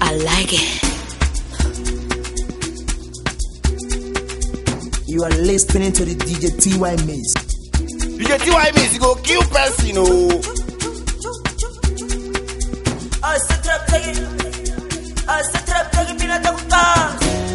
I like it. You are listening to the DJ TY Mix. DJ TY Mix, you go kill person, oh. I set up taking me at the car.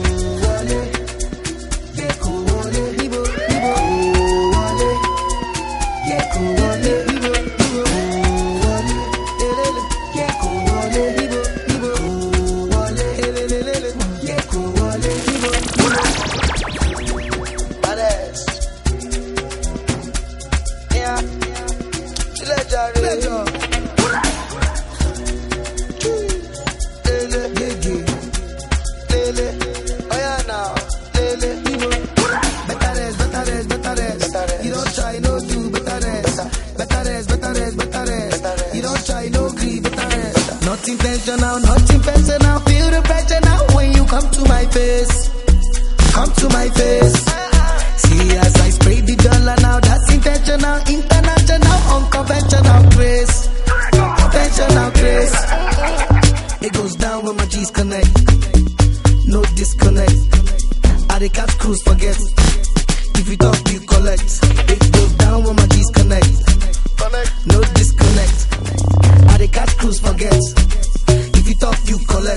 Nothing personal, feel the pressure now when you come to my face. Come to my face. See as I spray the dollar now, that's intentional, international, unconventional grace. Conventional grace. It goes down when my G's connect. No disconnect. I the catch cruise forget. If you talk, you collect. It goes down when my G's connect. No disconnect. I the catch cruise forget. If you talk, you collect.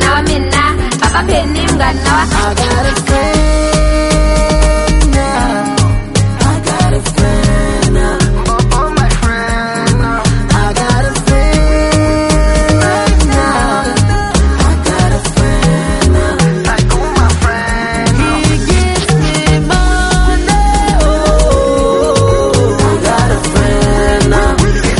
now, Papa Penny, I got a friend now. I got a friend now. Oh, my friend now. I got a friend right now. I got a friend now. Like, oh, my friend now. He gives me money. Oh, I got a friend now.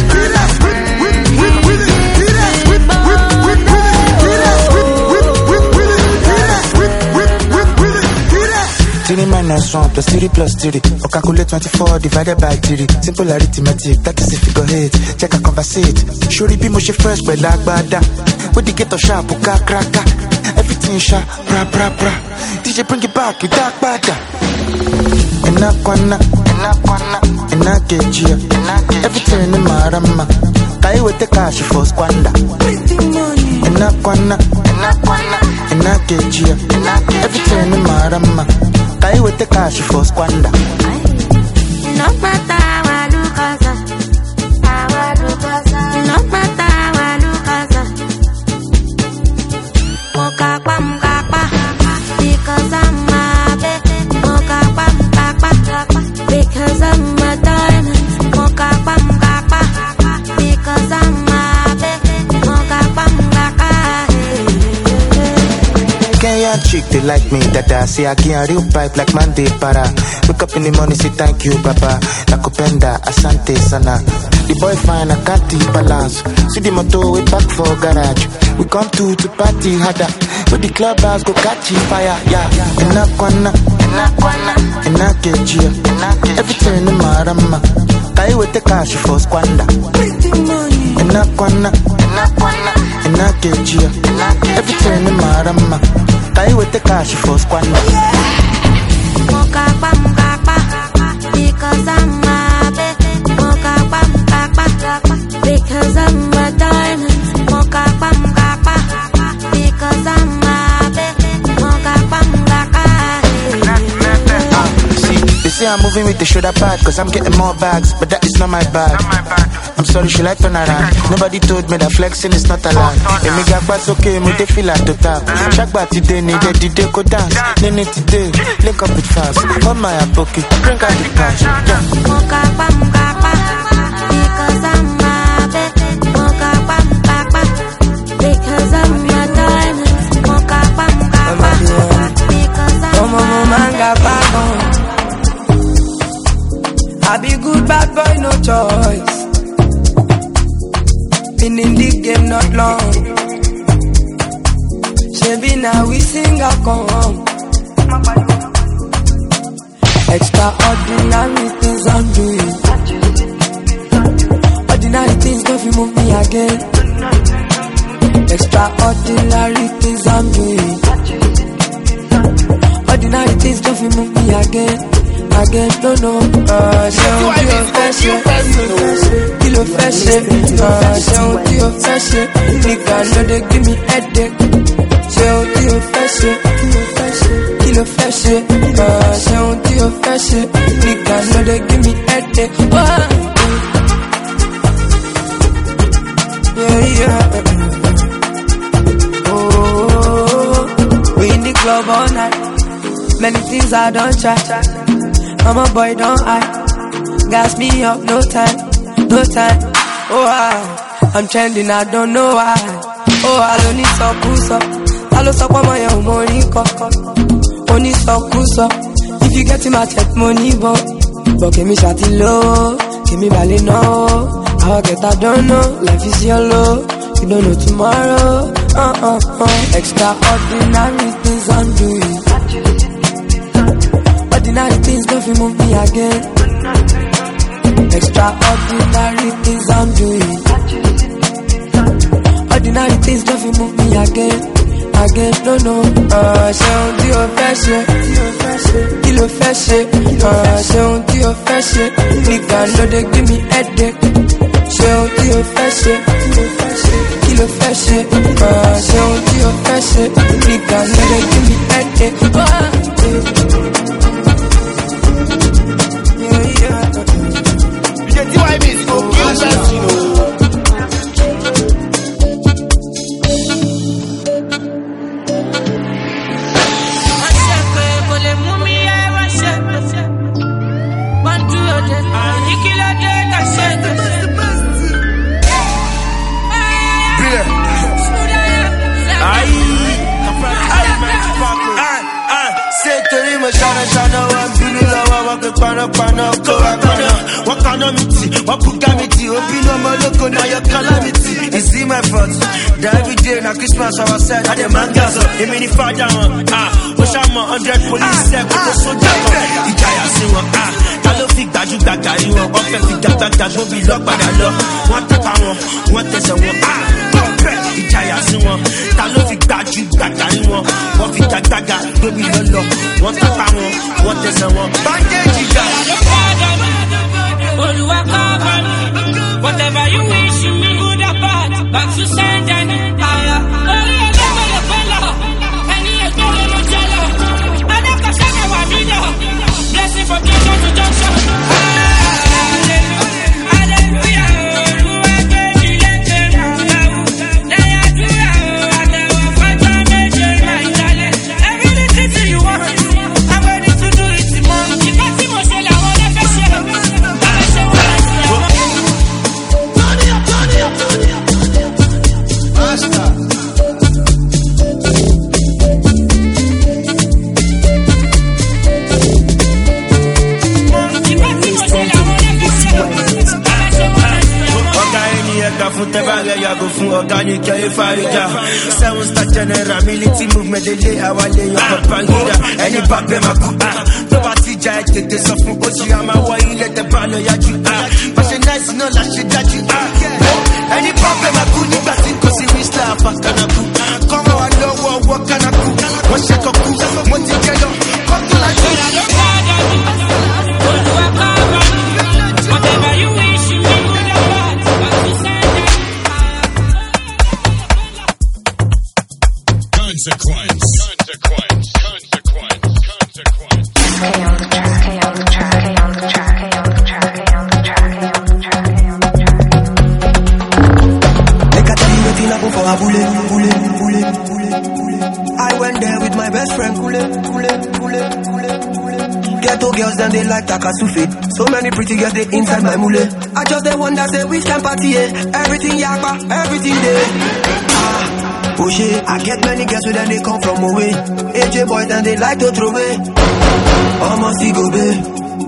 Minus 1 plus 3 plus 3 or calculate 24 divided by 3. Simple arithmetic, that is a figure 8. Check a conversate. Surely be much first, but like bada. With the ghetto sharp, cracker. Everything sharp, bra. DJ bring it back, you dark bada. Enakwana, enakeji. Everything in my rama. Kai with the cash for squander. Enakwana, enakeji. Everything in my rama. I with the cash for squander. No matter what you cause, no matter what you cause. Mokapa, because I'm a baby. Mokapa, because I'm a diamond. Mokapa, because I'm a baby. Mokapa. Kenyan chick, they like me, dada. Say I get a real pipe like Monday para. Wake up in the morning, say thank you, Baba. Nakupenda, asante sana. The boy fine, I can't balance. See the motor, we back for garage. We come to party harder. With the clubhouse, go catch fire, yeah. Enakwana, enakeji. Everything in my rama. Kai with the cash for squander. Enakwana, enakeji. Everything in my rama. Kai with the cash for squander. Mokapa, because I'm a baby. Mokapa, because I'm a diamond. Mokapa, because I'm a baby. Mokapa. See, they say I'm moving with the shoulder pad, cause I'm getting more bags, but that is not my bag. I'm sorry, she like turn around. Nobody told me that flexing is not allowed. And me got pass okay, me they feel like to tap. Shagba today, need the go dance. Nene today, link up with fast. On my pocket, drink out the cash. Yeah. Mokapa, because I'm a baby. Mokapa, because I'm a diamond. Mokapa, because I'm I be good bad boy, no choice. Been in the game not long. Shabby now we sing a come. Extraordinary things I'm doing. Ordinary things don't you move me again. Extraordinary things I'm doing. Ordinary things don't you move me again. No. Kilo fashion. Nigga, no they give me headache. Kilo fashion. Nigga, no they give me headache. Yeah. Oh, we in the club all night. Many things I don't try. I'm a boy, don't I? Gas me up, no time. Oh, I'm trending, I don't know why. Oh, I don't need some push up. I don't stop on my own money, only some push up. If you get in my check money, but give me shawty low, give me valley no. How I get, I don't know. Life is yellow, you don't know tomorrow. Extraordinary things I'm doing. Ordinary things don't you move me again. Extraordinary things I'm doing. Ordinary things don't you move me again. No. Ṣé ohun tí o fẹ́ ṣe? Kí ló fẹ́ ṣe? Ṣé ohun tí o fẹ́ ṣe? Nigga no dey give me headache. Ṣé ohun tí o fẹ́ ṣe? Kí ló fẹ́ ṣe? Ṣé ohun tí o fẹ́ ṣe? Nigga no dey give me headache. It's my fault. Every day na Christmas I was sad. I the mangas up. They made it far down. Push out my 100 police set with the soldier. Ìjayà sí wọn. Ta ló fi gbàjú-gbàgbà rí wọn. Wọ́n fẹ́ fi gbàgbàgbà gbóbi lọ́gbàdà lọ. Wọ́n tẹ́pa wọn, wọ́n tẹ̀sẹ̀ wọn. Ìjayà sí wọn. Ta ló fi gbàjú-gbàgbà rí wọn. Wọ́n fi gbàgbàgbà gbóbi lọ́lọ́. Wọ́n tẹ́pa wọn, wọ́n tẹ̀sẹ̀ wọn. Bandage ìjà. Whatever you wish me, good or bad, back to send and higher. Oh, yeah, blessing from junction to junction. Organic, Seven star general, military movement, they lay our lay your papangida. Any babe makuta, nobody jai take the suffering. Ochi ama wa ile the balo ya ju. But she nice no la she that you. Any babe makuni basi kosi we star pakanaku. Come on, no what kanaku. What she koku, what you get up. Come to like whatever you wish me. Consequence. I went there with my best friend, Ghetto girls, then they like Takasufi. So many pretty girls, they inside my mule. I just the one that say which can party, everything yakba, everything there. Oh shit, I get many girls with them, they come from away. AJ boys, and they like to throw away. Almost go babe.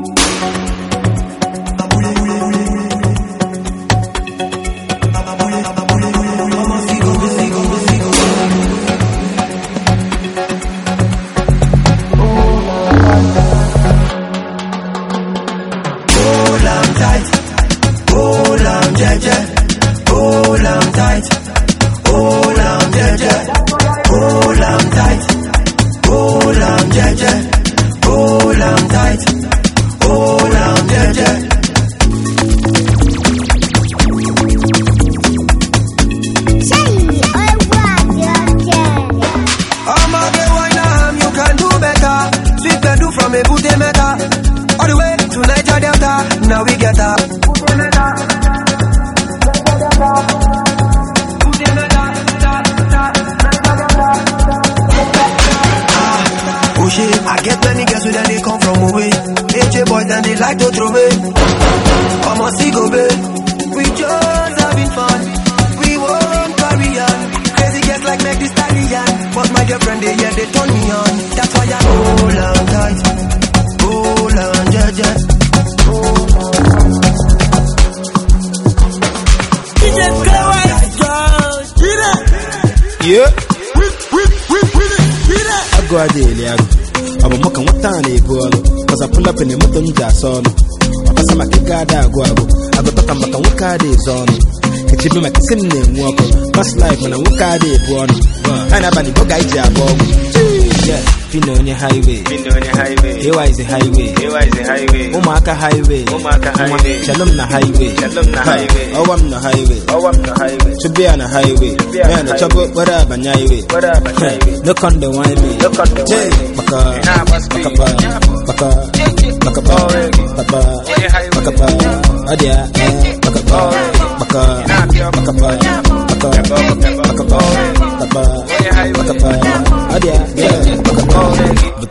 Past life when I walk out there, born. And I'm going to get yeah, Pino on your highway. Here is the highway. Omaka highway. Shalom na highway. Oh, I'm the highway. To be on a highway. Man, the trouble, whatever, highway. Look on the wine,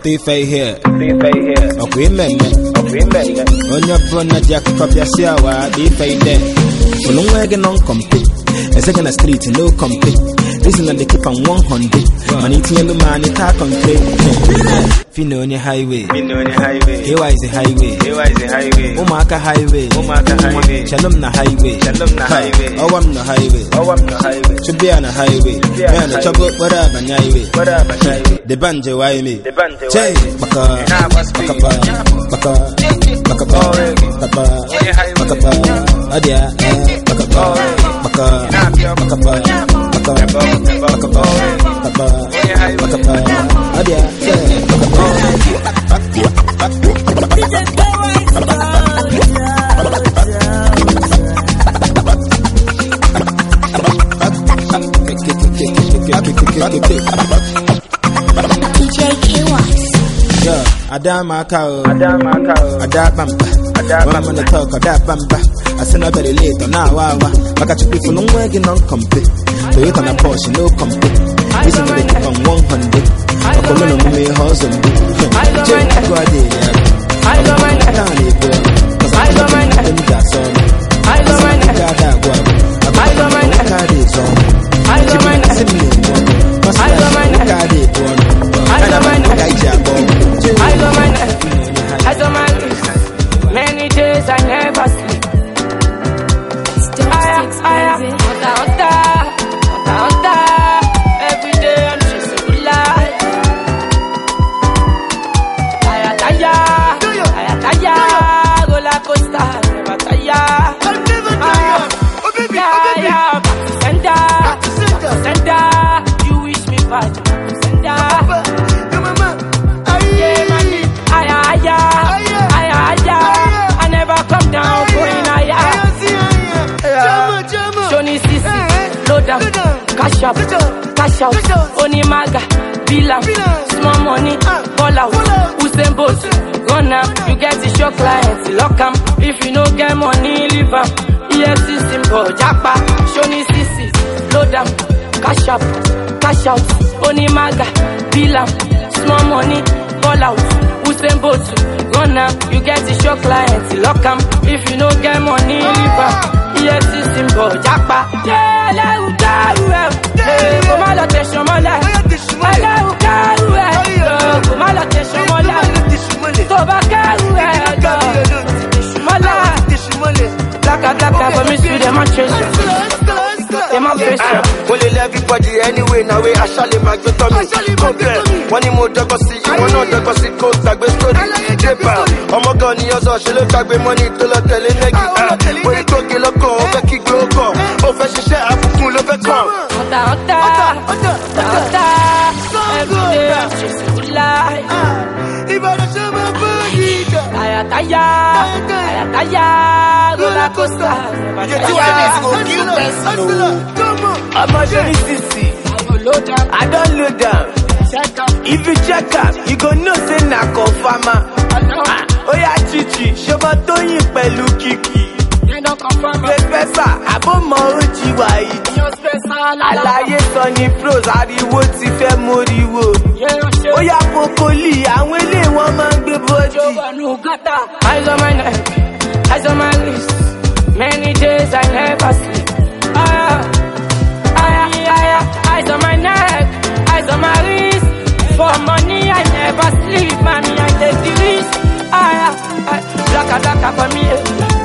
thief here. Okay, man. On your brother, Jack, copy a siawa, be fade there. For long wagon on complete. A second a street, no complete. Listen, and they keep on 100. Man, eating yellow man, it talk on clay. Fino on your highway. Here is the highway. Omaka highway. Shalom na highway. Oh, I'm the highway. Should be on a highway. Man, a trouble, whatever, highway. The banjo, why me? Chay, Baka, Adia, Adama cow, Adabamba, Adabamba, the talk, Adabamba. I send a very late on our I got you people no working on complete. So you can a Porsche, no complete. Listen to the keep on 100. I come on me, husband. I don't mind. Many days I never sleep. Every day I'm chasing good life. Roller coaster, never tire. Sender, you wish me bad. Sender. I never come down, going higher. Shoni Sisi, load down, cash out, Onimaga, Bilam, small money, ball out, Usain Bolt, run up, you get the show clients, lock 'em. If you no get money, leave 'em. EFC symbol, Japa, Shoni Sisi, load down, cash out, Onimaga, Bilam, small money, ball out, Usain Bolt, run up, you get the show clients, lock 'em. If you no get money, leave 'em. EFC symbol, Japa, everybody anyway, now we actually my good tummy. One more dog see you, one other dog see coat, tag with story. Oh my god, you also should look at money to the telenegi. When you talk, you look over, kick go. Oh, fresh shit, I'm full of a car. Every day I'm chasing good life. Roller coaster, I'm a Johnny Sisi. I don't load down. If you check up, you go know say na confirma. Oh yeah, Chichi, show my Tony pẹ̀lú Kiki. Pesa, abo mo oji wa iti. Alaye sọ ni pros, ariwo ti fẹ́ moriwo. Ó yá pokoli, àwọn ilé wọn máa ń gbé bọ́dì. Eyes on my neck, eyes on my wrist. Many days I never sleep. Eyes on my neck, eyes on my wrist. For money I never sleep, mommy I take the risk. Blacka for me.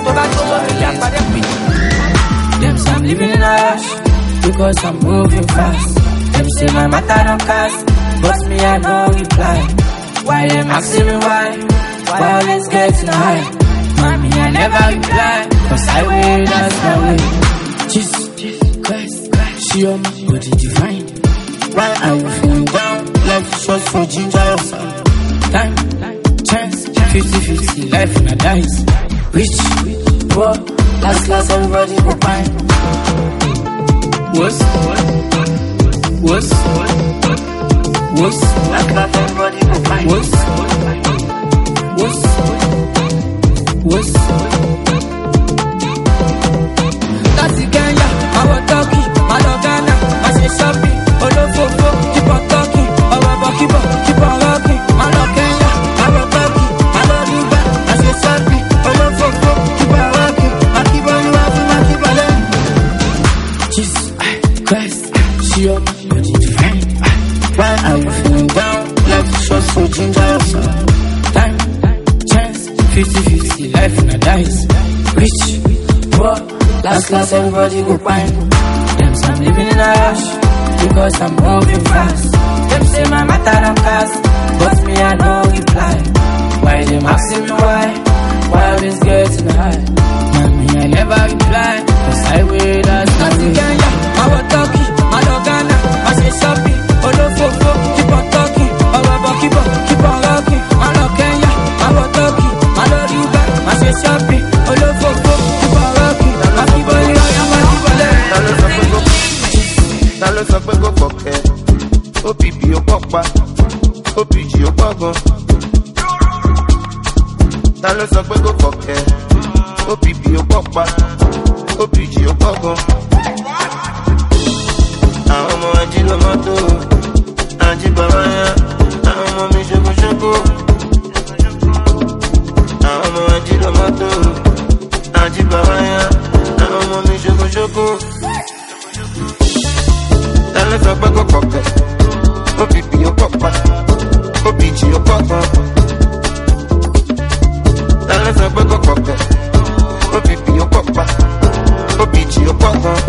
Them say I'm living in a rush because I'm moving fast. Them say my matter don't cast, but me I no reply. Why them asking me why? Violence getting high. Mommy I never reply, cause I will, that's my way. Jesus Christ, she on my body divine. Why are you feeling down? Life is short for ginger or something. Time, chance, 50-50, life and a dice. Rich, poor, last everybody go fine. What's last everybody go fine. What's that's the Kenya, our talkie, my Ghana, I say shopping, all over, keep on talking, our keep on rocking, my go ginger yourself. Time, chance, 50-50, life na dice. Rich, poor, last class, everybody go find. Them say I'm living in a rush, because I'm moving fast. Them say my matter don't cast, but me I don't reply. Why them asking me why I always getting high? Me I never reply, cause I wait that's nothing Kenya, I was talking, I don't Ghana, I say shopping, Olofofo, keep on talking, keep on rocking, I don't Kenya, I was talking, I don't Dubai, I say shopping, Olofofo, keep on rocking, I keep on ta ló sọ pé kò kọ̀kẹ́ OPP ó pọ̀pá OPG ó pọ̀gan. Ta ló sọ pé kò kọ̀kẹ́ OPP ó pọ̀pá OPG ó pọ̀gan. Àwọn ọmọ ají ló mọ́tò ají bàbá yá àwọn ọmọ mi ṣokoṣoko. Àwọn ọmọ ají ló mọ́tò ají bàbá yá àwọn ọmọ mi ṣokoṣoko. Ta ló sọ pé kò kọ̀kẹ́ OPP ó pọ̀pá OPG ó pọ̀gan. Ta ló sọ pé kò kọ̀kẹ́ OPP ó pọ̀pá OPG ó pọ̀gan.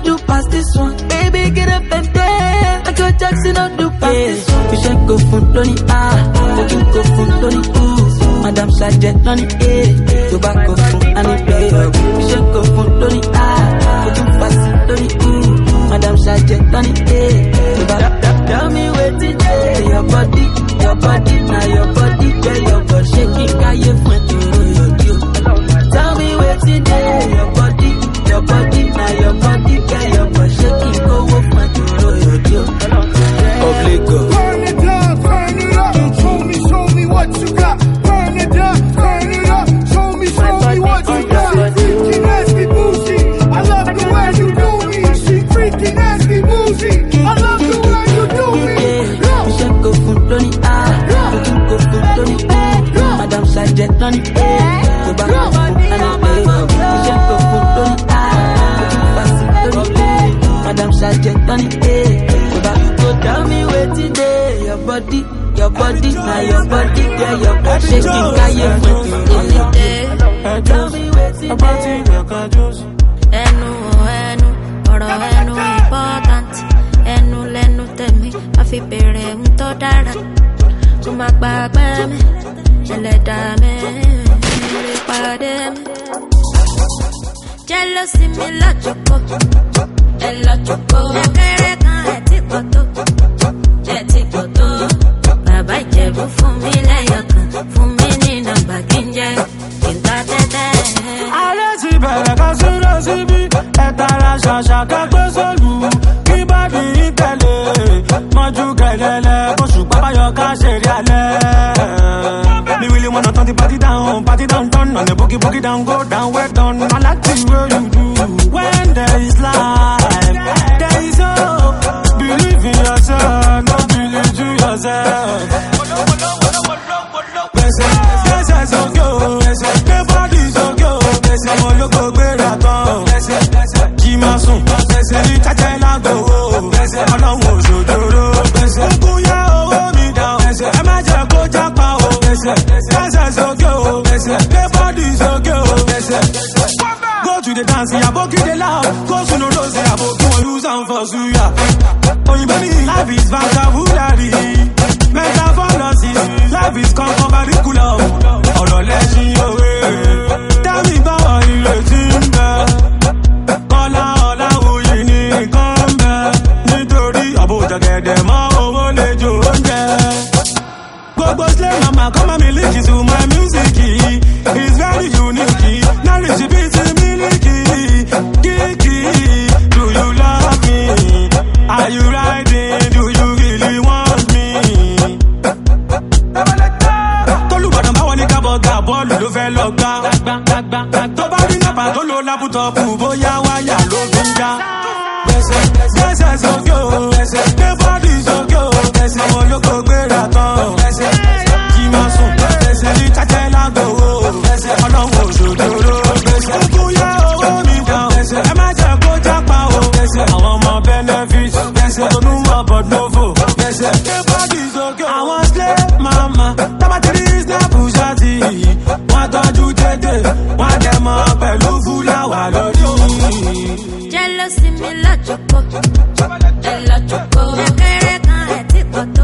do past this one. Baby, get up and dance. Michael Jackson, don't do past this one. You should go for Tony, you go for Tony, Madam Sergeant, Tony, tobacco, and it pay. You should go for Tony, you do past Tony, Madam Sergeant, Tony, tobacco. Tell me where today, your body, now your body, girl, your body shaking, can you find you? Tell me where today, your body, now your body, girl, your body shaking, go up my yo. Obligo. Turn it down, turn it up. Show me what you got. Turn it down, turn it up. Show me what you got. Freaky, nasty, bougie. I love the way you do me. She freaky, nasty, bougie. I love the way you do me. You should go for Tony, you go for Tony, Madam Sergeant, Tony, tobacco, and it pay. You should go for Tony, Madam Sergeant, Tony, tobacco. Tell me where today, your body, now your body, girl, your body shaking, can you find Tell me where today. Enu, oro enu important. Enu lenu temi, afi pere unto dara. Tuma gbagbe mi, eleda mi, pade mi. Jealousy mi la choco, ekere kan eti koto. Baba Ìjẹ̀bú fún mi lẹ́yọ̀kan, fún mi ní nọ́mbà kí n jẹ́ kí n ta tẹ́tẹ́. Ayé ti bẹ̀rẹ̀ ká súré síbí, ẹ̀tara ṣàṣà ká gbé sólù, kí bábí tẹ̀lé, mọ́jú gẹ̀lẹ́lẹ́, kóṣù pápáyọ ká ṣeré alẹ́. Me really wanna turn the party down, turn on the boogie down, go down, well done. I like the way you do. When there is life, there is hope. Believe in yourself, no believe to yourself. Yes, so good. The body's so good. I'm a loco, better come. Jimasun, the Tachela go. I don't want to do it. Kuya, hold me down. I'm a jago, japa. Yes, so good. The body's so good. Go to the dance, I book it loud. Go to no rose, I book you lose and for suya. Oh, you baby, life is vocabulary. Metaphorosis, life is curriculum. All the legend away. Tell me about your team. Ola, who you need, come back. Nítorí àbójà gẹ̀dẹ̀ mọ́ owó lè jò oúnjẹ. Gbogbo slay mama, come and me link to my music. It's very unique. Now it's a bit milky. Kiki, do you love me? Are you riding? Do you really want me? Tolúbọ̀dàn báwọn ní kábọ̀gà bọ́ọ̀lù ló fẹ́ lọ gbá. Tó bá rí nàpà tó lo lápútọ̀pù bóyá wáyà ló fi ń já. Gbẹ́sẹ̀ sókè o, gbé bọ́ọ̀dì sókè o, ọmọ olóko gbéra tán. Kí máa sùn, ní tàjẹ́ lágbòó, ọlọ́run òṣòjòrò. Kúkú yá owó mi dán, ẹ má jẹ́ kó jápa o. Àwọn ọmọ benefit, tonúmọ̀ bọ̀dọ̀fò. Gbé bọ́ọ̀dì sókè o. Àwọn slay mama, tábàtìrí snap ṣáàtì. Wọ́n tọ́jú tètè, wọ́n dẹ̀ mọ́ pẹ̀lú fúláwà lórí. Jealousy mi la choco, ekere kan eti koto.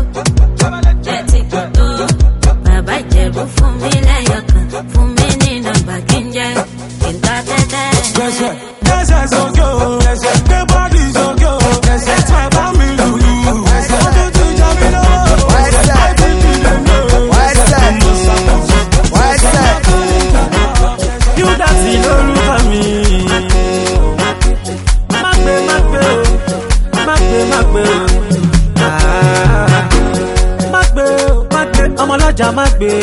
Baba Ìjẹ̀bú fún mi lẹ́yọ̀kan, fún mi ní nọ́mbà kí n jẹ́ kí n ta tẹ́tẹ́. Gbẹ́sẹ̀ sókè o, gbé bọ́ọ̀dì sókè o, ẹ̀tọ́ ẹ̀bá mi lùlù. Ọdún tí jọ mi lọ́wọ́, you dance lórúkọ mi. Má gbé ọmọlọ́jà má gbé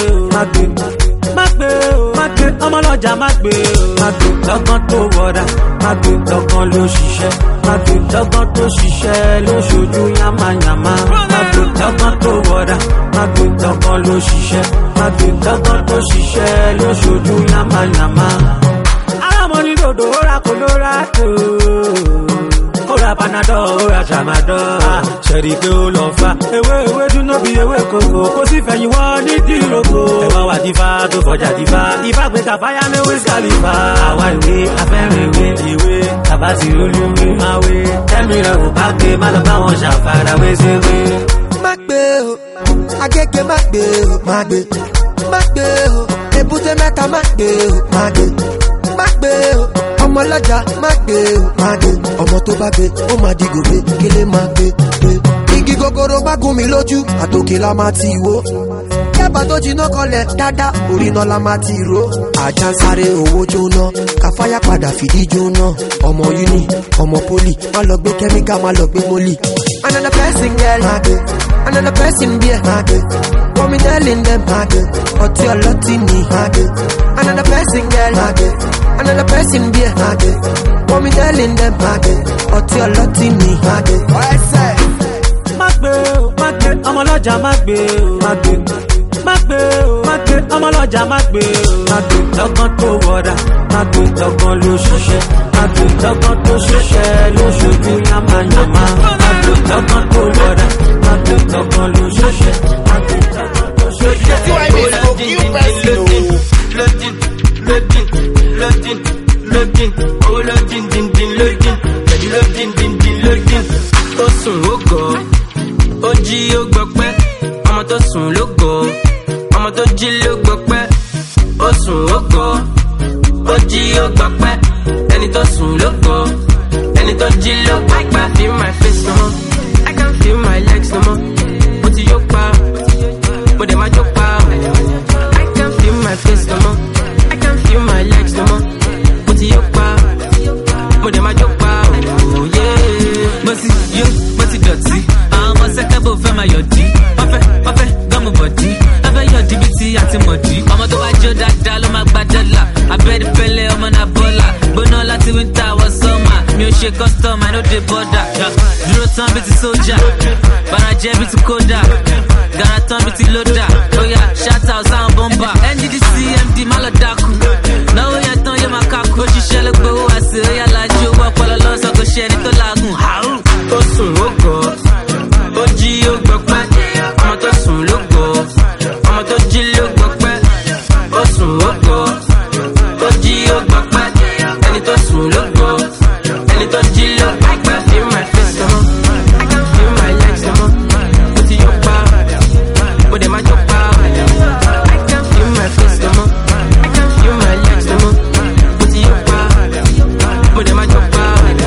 ọmọlọ́jà má gbé lọ́gán tó wọ̀dà má gbé lọ́gán ló ṣiṣẹ́ má gbé lọ́gán tó ṣiṣẹ́ ló ṣojú yamayama má gbé lọ́gán tó wọ̀dà má gbé lọ́gán ló ṣiṣẹ́ má gbé lọ́gán tó ṣiṣẹ́ ló ṣojú yamayama. Alámọ̀ ní dòdò ó ra kò ló ra tó. Ora panadol, ora tramadol. Ṣẹ̀rí pé ó lọ fa. Ewé dúná bí ewé kòkó. Kò sí fẹ̀yìn wọ́n ní dìrókò. Ẹ̀wọ̀n wà dífá tó fọjà dífá. Ifá gbé kàfáyà ní Wiz Khalifa. Àwa ìwé afẹ́rin ìwé. Tabati olúwe máa wé. Tẹ́mi rẹ̀ ò bá gbé, má lọ bá wọn ṣàfarawé ṣeré. Má gbé o, Agége má gbé o, má gbé. Má gbé o, Èbúté Mẹ́ta má gbé o, má gbé. Má gbé o, ọmọ ọlọ́jà má gbé o, má gbé. Ọmọ tó bá gbé, ó máa di gòbé, kílé má gbé. Igi gogoro má gún mi lójú, àtòkè la máa ti wó. Yábà tó jiná kọlẹ̀ dáadáa, orí náà la máa ti ró. Àjà ń sáré owó jóná, káfáyà padà fìdí jóná. Ọmọ uni, ọmọ poli, má lọ gbé kẹ́míkà, má lọ gbé mólì. Another person girl, má gbé. Another person beer, má gbé. What me telling them, má gbé. Ọtí ọlọ́tí ni, má gbé. Another person girl, má gbé. Another person beer, má gbé. What me telling them, má gbé. Ọtí ọlọ́tí ni, má gbé. Má gbé o, má gbé, ọmọ ọlọ́jà má gbé o, má gbé. Má gbé o, má gbé, ọmọ ọlọ́jà má gbé o, má gbé. Lọ́gán tó wọ̀dà, má gbé, lọ́gán ló ṣiṣẹ́. Má gbé, lọ́gán tó ṣiṣẹ́ ló ṣojú yamayama. Má gbé, lọ́gán tó wọ̀dà, má gbé, lọ́gán ló ṣiṣẹ́. Má gbé, lọ́gán tó ṣiṣẹ́. Tí wàá mi sọ kí n pẹ́ sí o. Loading, loading, loading, loading, oh loading, ding, ding, loading, loading, ding, ding, loading. Ó sùn ó gọ̀, ó jí ó gbọpẹ́, ọmọ tó sùn ló gọ̀, ọmọ tó jí ló gbọpẹ́. Ó sùn ó gọ̀, ó jí ó gbọpẹ́, ẹni tó sùn ló gọ̀, ẹni tó jí ló gbọpẹ́. I feel my face no more, I can't feel my legs no more. Mo ti yó pa, mo dẹ̀ máa jó pa. I can't feel my face no more, I can't feel my legs no more. Mo ti yó pa, mo dẹ̀ máa jó pa. Oh yeah. Mo ti dọ̀tí, àwọn ọmọ sẹ́kẹ́bù fẹ́ máa yọ̀dí. Wọ́n fẹ́ gọ́mù bọ̀dí, wọ́n fẹ́ yọ̀dí bí ti àti mọ̀dí. Ọmọ tó bá jó dáadáa ló máa gba dọ́là. Abẹ́rẹ́ pẹ́lẹ́ ọmọ náà bọ́là. Gbóná láti wíńtà wọ sọ́mà. Mi ò ṣe custom, I no dey border. Dúró tán bí ti sójà, bàràjẹ́ bí ti kódà. Gàrà tán bí ti lódà. Oya shout out sáwọn bọ́mbà. NGDC MD má lọ dákú. Náwó yẹn tán yóò máa kákú. Ó ṣiṣẹ́ ló gbowó àṣẹ. Oya lajú owó ọpọlọ lọ́sọ̀ kò ṣe ẹni tó làágùn. Ó sùn ó gọ̀, ó jí ó gbọpẹ́. Ọmọ tó sùn ló gọ̀, ọmọ tó jí ló gbọpẹ́. Ó sùn ó gọ̀, ó jí ó gbọpẹ́. Ẹni tó sùn ló gọ̀, ẹni tó jí ló gbọpẹ́. Feel my face no more, I can't feel my legs no more. Mo ti yó pa, mo dẹ̀ máa jó pa. I can't feel my face no more, I can't feel my legs no more. Mo ti yó pa, mo dẹ̀ máa jó pa.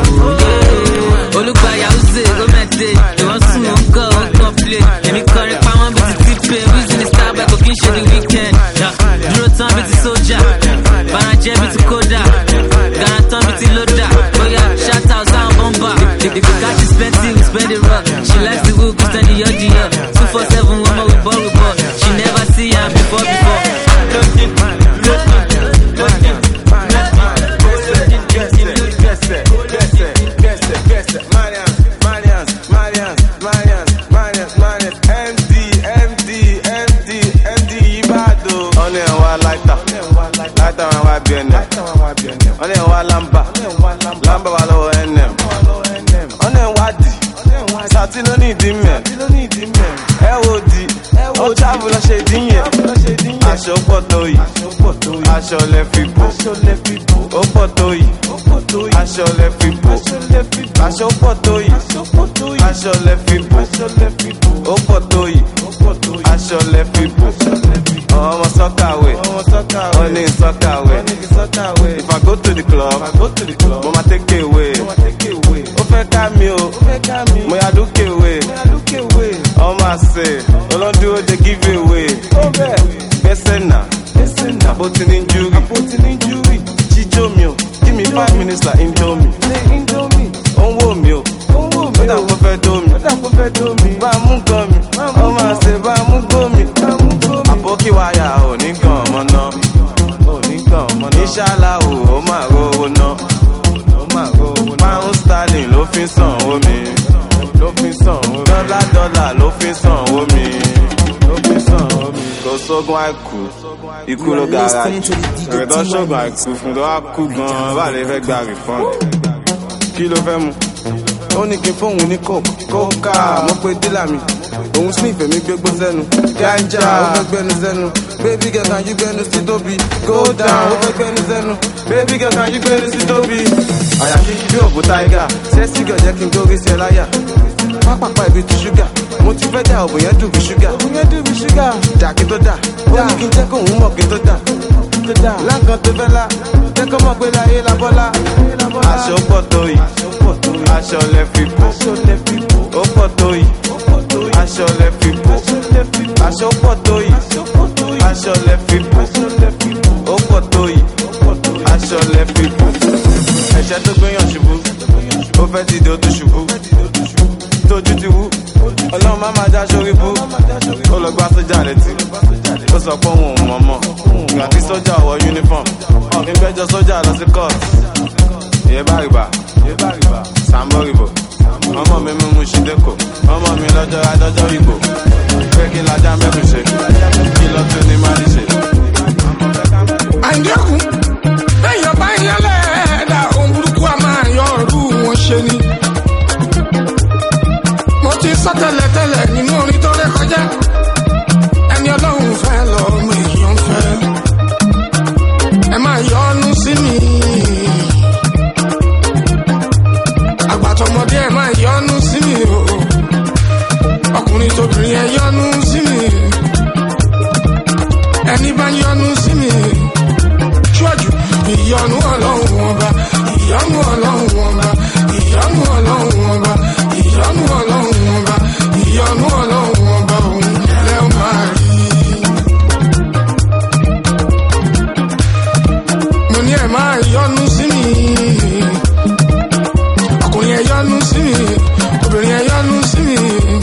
Olùgbàyà ọ̀sẹ̀ gómẹ̀tẹ̀, ìwọ̀n sùn ó gọ̀ ó kàn play. Èmi kọrin pa wọ́n bí ti tipe, reason is star back, kò kí n ṣe the weekend. Dúró tán bí ti sójà, bàràjẹ́ bí ti kódà. Gàrà tán bí ti lódà. Oya shout out sáwọn bọ́mbà. If you catch is plenty, we spend it rock. She likes the hook, we stand the yard, the yard. 247, woman with ball with ball. She never see her before. Loading, loading, loading. Lamba wa lọ́wọ́ NM. Ọ̀nà ìwádìí, sàtí ló ní ìdí mẹ́. Ẹ wo di, ó travel lọ ṣe ìdí yẹn. Aṣọ pọ̀ tó yìí, aṣọ lẹ fi bò. Ó pọ̀ tó yìí, aṣọ lẹ fi bò. Aṣọ pọ̀ tó yìí, aṣọ lẹ fi bò. Ó pọ̀ tó yìí, aṣọ lẹ fi bò. Ọmọ sọ́kàwé, ó ní sọ́kàwé. If I go to the club, mo ma take away. Ó fẹ́ ká mi o, mo yà dúkè wé. Ọmọ àṣẹ, olóńdúró dey give away. Gbẹ́sẹ̀ náà, àpótí ní júrì. Jíjó mi o, give me 5 minutes like Indomie. Ó ń wò mí o, ó dà kó fẹ́ dó mi. Bá a mú gan mi, ọmọ àṣẹ bá a mú gbó mi. Àbókí wáyà ò ní gan ọmọ náà. Inshallah ó máa rówó ná. Pound sterling ló fi sanwó mi. Dọ́là ló fi sanwó mi. Kò sógun àìkú, ikú ló gara jù. Ẹ̀rẹ̀dọ́ ṣọ́gun àìkú fún tó wá kú gan-an bá lè fẹ́ gba refund. Kí ló fẹ́ mu? Ó ní kí n fóun ní kókà. Mo pe dílà mi, òun sniff èmi gbégbó sẹ́nu. Ganja ó fẹ́ gbẹ́nu sẹ́nu. Baby girl can you gbẹ́nu sí tóbi? Go down ó fẹ́ gbẹ́nu sẹ́nu. Baby girl can you gbẹ́nu sí tóbi? Àyà kí bí òbú táìgà sẹ́sì gàn jẹ́ kí n gbórí sí ẹ láyà pápápá ibi tí ṣúgà mo ti fẹ́ dá òbò yẹn dùn bí ṣúgà dà kí tó dà ó ní kí n jẹ́ kó òun mọ̀ kí tó dà láǹkan tó fẹ́ la jẹ́ kó mọ̀ pé láyé la bọ́lá aṣọ pọ̀ tó yìí aṣọ lẹ fi bò ó pọ̀ tó yìí aṣọ lẹ fi bò aṣọ pọ̀ tó yìí aṣọ lẹ fi bò ó pọ̀ tó yìí aṣọ lẹ fi bò ẹ̀ṣẹ̀ tó gbéyàn ṣubú ó fẹ́ ti dò tó ṣubú tójú ti wú ọlọ́run má máa já sórí bú ó lọ gbá sójà létí ó sọ pé òun ò mọ̀ọ́mọ̀ ìgbà tí sójà wọ uniform ọ̀gbìn gbẹ́jọ sójà lọ sí court ìyẹn bá rìbá sàmbó rìbò ọmọ mi mímú ṣídẹ́kọ̀ ọmọ mi lọ́jọ́ adọ́jọ́ ìgbò pé kí lajá mẹ́kùn ṣe kí lọ tún ní má ní ṣe. àìdẹ́kùn lẹ́yìn ọba ìyálẹ̀ ẹ̀dá ohun burúkú a máa yọ ọ̀rú wọn ṣe ni. mo ti sọ tẹ́lẹ̀tẹ́lẹ̀ nínú orin tó ré kọjá ẹni ọlọ́run fẹ́ lọ́mọ èèyàn fẹ́ ẹ máa yọ́nú sí mi. àgbàtọ̀mọdé ẹ máa yọ́nú sí mi o ọkùnrin tóbìnrin ẹ yọ́nú sí mi ẹni bá yọ́nú sí mi ṣíwájú ìyọ́nú ọlọ́run ọba ìyọ́nú ọlọ́run ọba ìyọ́nú ọlọ́run ọba ìyọ́nú ọlọ́run ọba ìyọ́nú ọlọ́run ọba òun lẹ́ máa rí. mo ní ẹ máa yọ́nú sí mi ọkùnrin ẹ yọ́nú sí mi obìnrin ẹ yọ́nú sí mi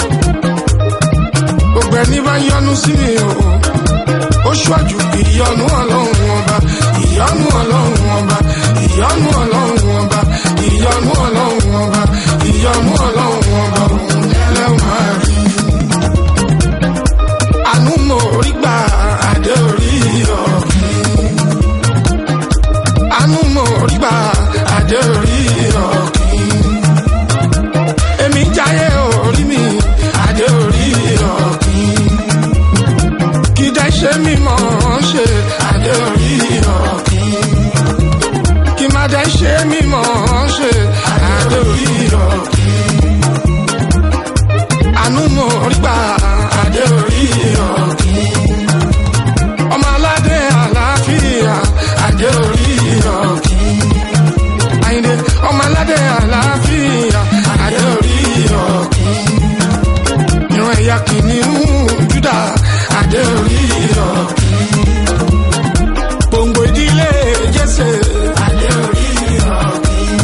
gbogbo ẹni bá yọ́nú sí mi o ó ṣíwájú ìyọ́nú ọlọ́run ọba ìyọ́nú ọlọ́run ọba ìyọ́nú ọlọ́run ọba ìyọ́nú ọlọ́run ọba ìyọ́nú ọlọ́run ọba òun lẹ́ máa rí. àánú mo rí gbà adé orí ọ̀gbìn àánú mo rí gbà adé orí ọ̀gbìn èmi jáyé orí mi adé orí ọ̀gbìn kí dẹ́ ṣe mímọ́ ṣe adé orí ọ̀gbìn kí má dẹ́ ṣe mímọ́ ṣe adé orí ọ̀gbìn àánú mo rí gbà adé orí ọ̀gbìn ọmọ aládé àlàáfíà adé orí ọ̀gbìn àyìndé ọmọ aládé àlàáfíà adé orí ọ̀gbìn ìran ẹ̀yà kìnìún Júdà adé orí ọ̀gbìn gbòǹgbò ìdílé Jésè adé orí ọ̀gbìn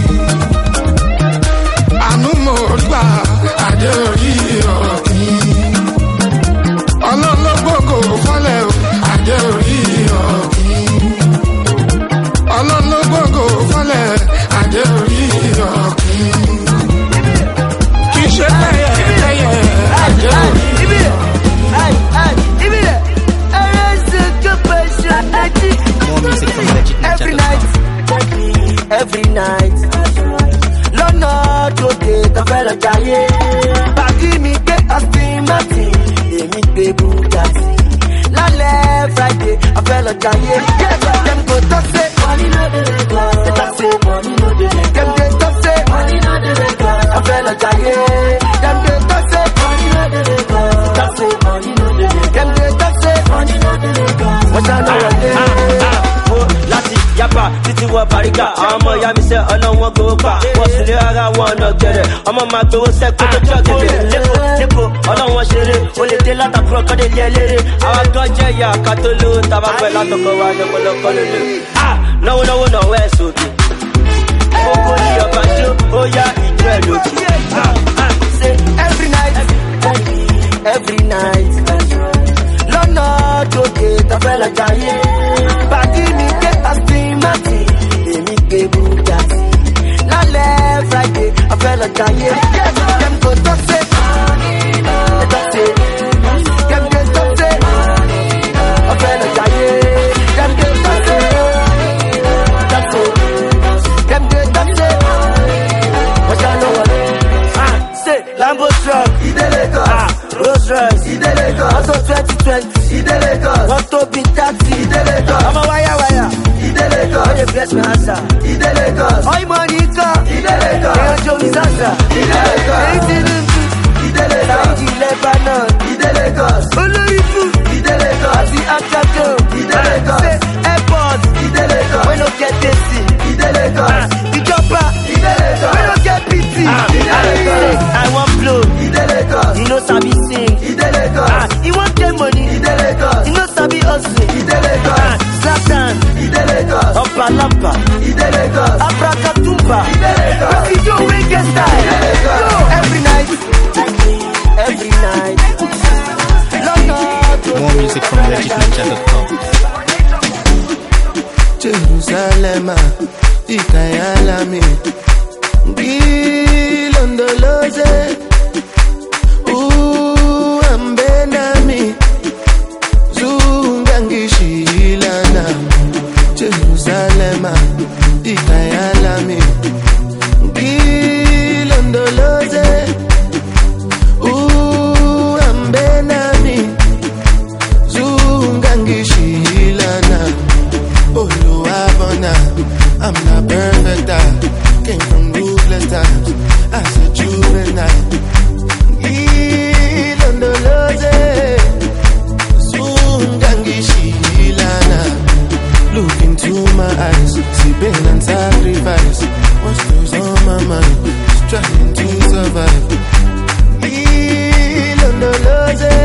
àánú mo rí gbà adé orí ọ̀gbìn ọlọ́lọ́gbòkò fọ́lẹ̀ o adé orí ọ̀gbìn ọlọ́lọ́gbòkò fọ́lẹ̀ adé orí ọ̀gbìn kì í ṣe lẹ́yẹ adé orí every night lọ́nà tóde tọ́fẹ́lẹ̀ jayé bàbí mi gbé Aston Martin èmi gbé Bugatti lálẹ́ Friday afẹ́lẹ̀ jayé dem go talk say money no dey Lagos dem talk say money no dey Lagos dem dey talk say money no dey Lagos afẹ́lẹ̀ jayé dem dey talk say money no dey Lagos talk say money no dey Lagos dem dey talk say money no dey Lagos wọ́n ṣá náà wọlé. láti yapa títí wọ Bàrígà àwọn ọmọ ìyá mi sẹ ọlọ́wọ́n gbowó pa wọ́n sì lé ara wọn ọ̀nà gẹ̀rẹ̀ ọmọ máa gbowó sẹ́kọ̀ọ́ tó jọ gẹ̀rẹ̀ lẹ́kọ̀ọ́ ọlọ́wọ́n ṣeré ó lè dé látàkùrọ̀ kọ́dé lé eléré àwọn gan jẹ́ ìyá àkàtó lówó tàbá pẹ̀ látọkọ̀ wa lọ́pọ̀lọpọ̀ lónìí. náwó náwó ẹ̀ sókè gbogbo ní ọba jó ó yá ìjọ ẹ̀ lókè. every night lọ́nà tóde tọ́fẹ́lẹ̀ jayé bàbí mi gbé Aston Martin èmi gbé Bugatti lálẹ́ Friday afẹ́lẹ̀ jayé dem go talk say dem talk say dem dey talk say afẹ́lẹ̀ jayé dem dey talk say dem dey talk say wọ́n ṣá ló wọlé. say Lambo truck Rolls Royce Auto 2020 want to be taxi I'm a wire wire oh you bless my answer Oi Monica ikayalami ngilondoloze uhambe nami zungangishilana Jerusalema ikayalami ngilondoloze uhambe nami zungangishilana Oluwabona I'm not perfect, I came from ruthless times as a juvenile Ilondoloze Zungangishilana Look into my eyes, see pain and sacrifice What's goes on my mind, just trying to survive Ilondoloze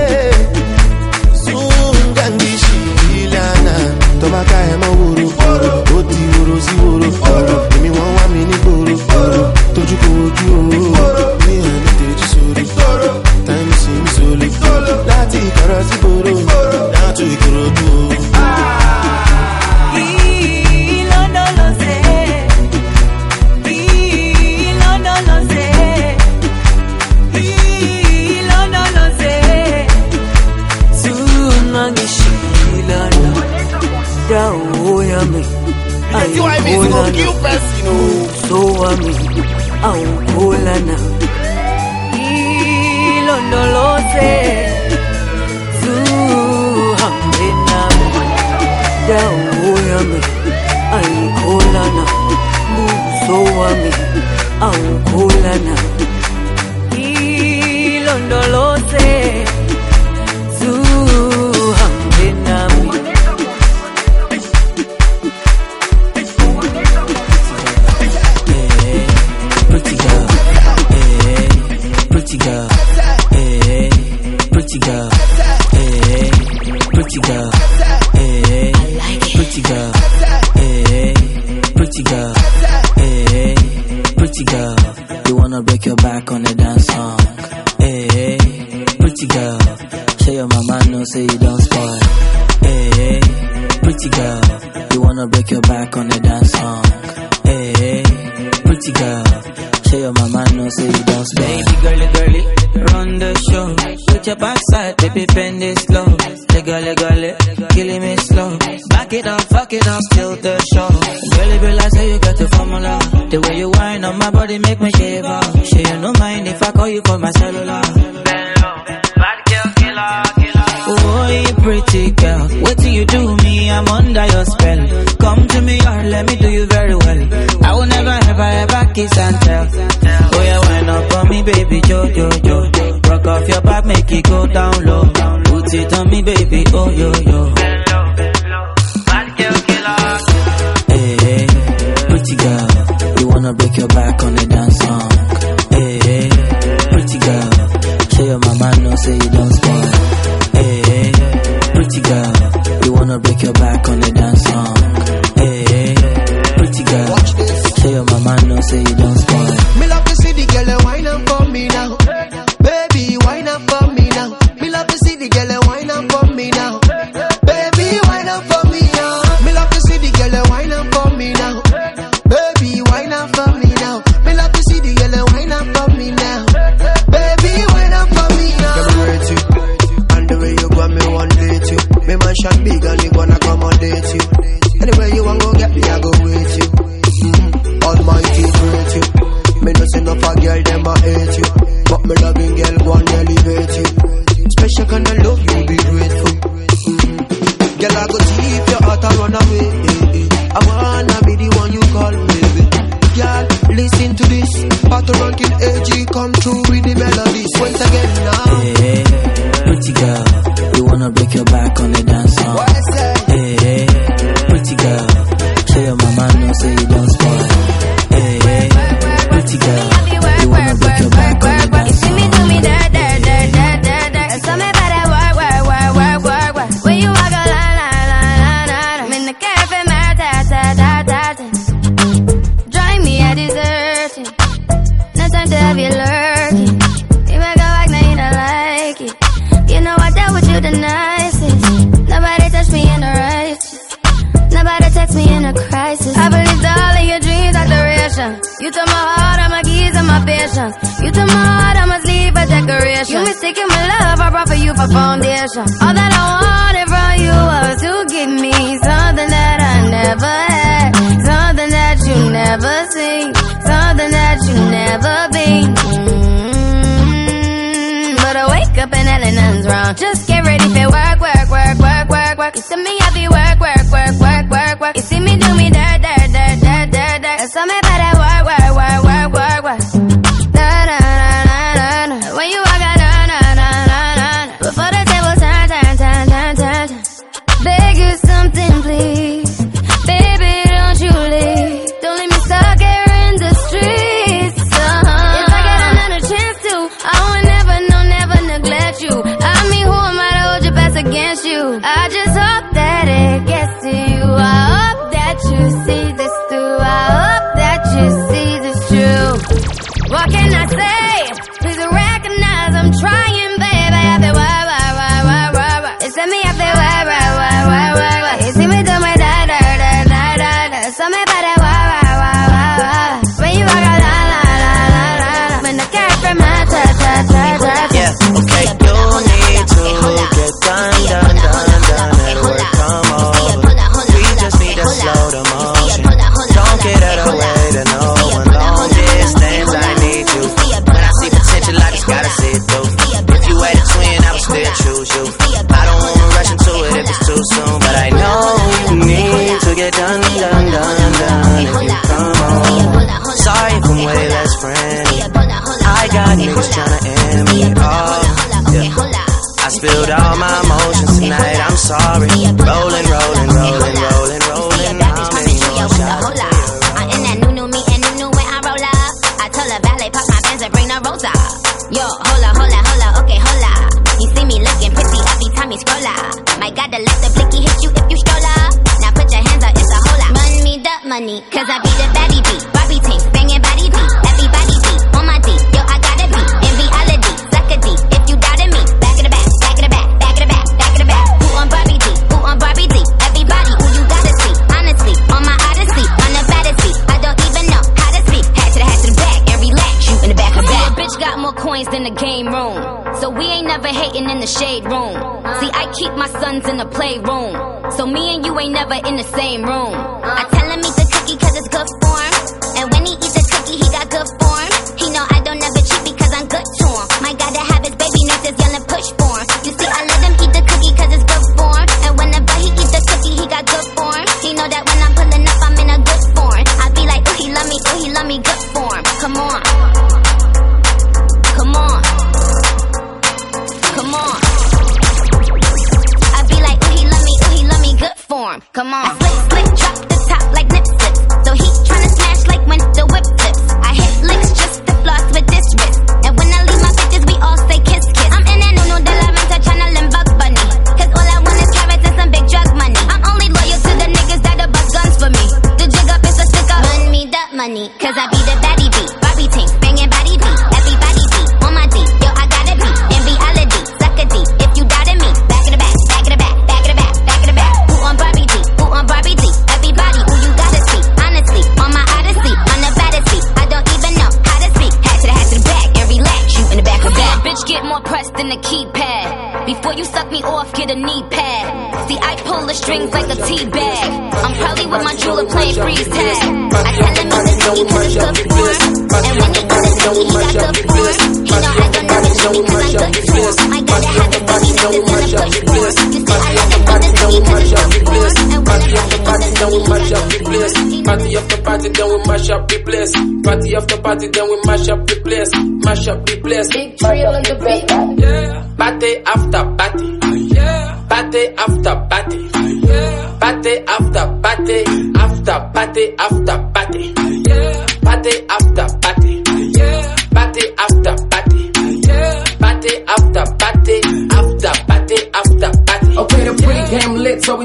Zungangishilana Tomaka ema wuru Oti wuru si wuru Emi wan wa mi ni gboro Toju ko oju o Mi ane teji sori Time si mi soli Lati ikara si boro Now to ikorodu Nobody text me in a crisis. I believed all of your dreams You took my heart, all my keys, and my patience. You took my heart, I must leave a decoration. You mistaken my love, I brought for you for foundation. All that I wanted from you was to give me something that I never had, something that you never seen, something that you never been. But I wake up and hell nothing's wrong. Just get ready for work, work, work, work, work, work. You see me happy work, work, work, work, work, work. You see me do me dirt, dirt, dirt, dirt, dirt, dirt. So me better work, work, work, work, work, work. Da da da da da da. When you walk out, da da da da da. Before the table turn, turn, turn, turn, turn. Beg you something, please, baby, don't you leave. Don't leave me stuck here in the streets. If I get another chance to, I would never, no, never neglect you. I mean, who am I to hold your best against you? I just hope that it gets to you. I hope that you see this through. I hope that you see this true. What can I say? Please recognize I'm trying, baby. I feel why. It's me, I feel why. You see me do my da da da da da da. So me better why. When you walk out, la la la la la. When the cat from my ta. Yeah, okay, you need to get done and work come over. We just need to slow the motion. Don't get out of the way to no one. Long distance, I need you. When I see potential, I just gotta see it through. If you had a twin, I would still choose you. I don't wanna rush into it if it's too soon, but I know you need to get done if you come over. Sorry if I'm way less friendly. I got niggas tryna end me off. Yeah. I spilled all my emotions tonight, I'm sorry. Rolling. I'm in that new me and new when I roll up. I told her valet pop my Benz and bring the rosa. Yo, hola, okay, hola. You see me looking pretty every time you scroll up. My God, to let the blicky hit you if you stroll up. Now put your hands up, it's a hola. Run me the money, cause I be the baddie beat. Barbie team, banging body beat. Everybody beat, on my D, yo, I gotta be. In reality, suck a D, if you doubted me. Back of the back, back of the back, back of the back, back of the back. Who on Barbie D, who on Barbie D? Everybody, who you gotta see. Honestly, on my odyssey, on the fantasy. I don't even know how to speak. Hat to the back, and relax, you in the back of the back. Bitch got more coins than the game room. So we ain't never hating in the shade room. See, I keep my sons in the playroom. So me and you ain't never in the same room. I tell him eat the cookie cause it's good for him. And when he eats the cookie, he got good form. He know I don't never cheat because I'm good to him. My God, to have his baby nurses yelling push for him. You see, I let him eat the cookie cause it's good for him. And whenever he eat the cookie, he got good form. He know that when I'm pulling up, I'm in a good form. I be like, ooh, he love me, good form. Come on. I be like, ooh, he love me, good form. Come on. Split, drop the top like nip slips. So he tryna smash like when the whip flips. I hit licks just to floss with this wrist. And when I leave my bitches, we all say kiss, kiss. I'm in that no de la renta tryna limb Bug Bunny. Cause all I want is carrots and some big drug money. I'm only loyal to the niggas that'll bust guns for me. The jig up is a sticker. Run me the money. Cause I be the baddie beat. Barbie team, banging body beat. Everybody beat. On my D, yo, I gotta be. In reality, suck a D. If you doubted me, back of the back, back of the back, back of the back, back of the back. Who on Barbie D? Who on Barbie D? Everybody who you gotta see. Honestly, on my odyssey, on the fantasy. I don't even know how to speak. Hat to the back, and relax, you in the back of that. Bitch, get more pressed than the keypad. Before you suck me off, get a knee pad. See, I pull the strings like a tea bag. I'm probably with my jeweler playing freeze tag. I tell him he's a cookie cause it's good for him. And when he eats the cookie, he got good form. He know I don't never cheat me cause I'm good to him. I gotta have his baby niggas gonna push for him. You see, I let him do the cookie cause it's good for him. And when I eat the cookie, Party after party, then we mash up the place. Party after party, then we mash up the place. Mash up the place. Big trail on the beat. Yeah. Party after party. Yeah. Party after party. Yeah. Party after party. After party after party. Yeah. Party after party. Yeah. Party after party. Yeah. Party after party. After party after party. Okay, the pregame lit, so we turn up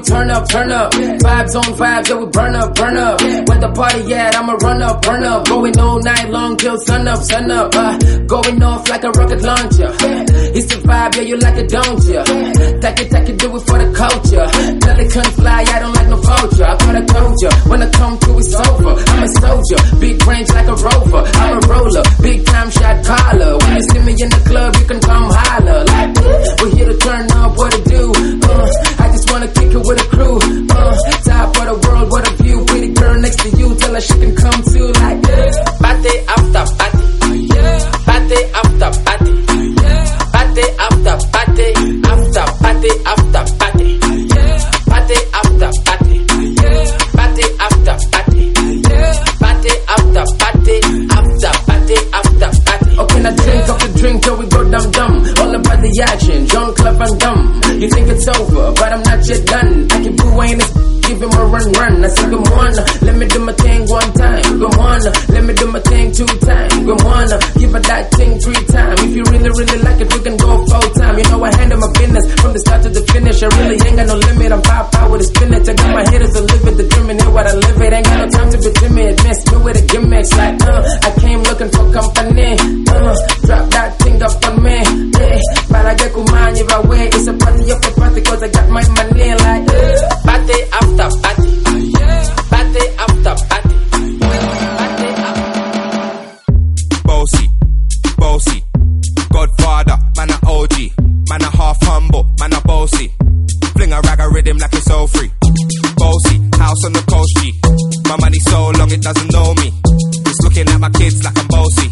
up, turn up. Vibes on vibes, yeah, we burn up, burn up. Where the party at, I'ma run up, burn up. Going all night long till sun up, sun up. Going off like a rocket launcher. It's the vibe, yeah, you like it, don't ya? Take it, do it for the culture. Tell it couldn't fly, I don't like no vulture. I thought I told ya, when I come through it's over. I'm a soldier, big range like a rover. I'm a roller, big time shot caller. When you see me in the club, you can come holler. Like, we're here to turn up, what to do. I just wanna kick it with a crew. Top of the world, what a view. Pretty girl next to you, tell her she can come too. Like, party after party, party after party, party after party, after party after party, party after party, party after party, party after party, after party after party. Okay, now drink up the drink till we go dum-dum. All about the action, Jean-Claude Van Damme. You think it's over, but I'm not yet done. I keep booing this, give him a run. I say, come on, let me do my thing one time. Come on, let me do my thing 2 times. Come on, give her that thing 3 times. If you really like it, we can go full time. You know I handle my business from the start to the finish. I really ain't got no limit, I'm power with a spinach. I got my haters to live it, determine here what I live it. Ain't got no time to be timid, mess me with a gimmicks. Like, I came looking for company. Drop that thing up on me, yeah. But I get kumani if I wait. It's a party up a party cause I got my money. Like, party after party, party after party, party after. Bossy, Godfather, man a OG, man a half humble, man a bossy. Fling a rag a rhythm like it's all free. Bossy, house on the coast G. My money so long it doesn't know me. It's looking at my kids like I'm bossy.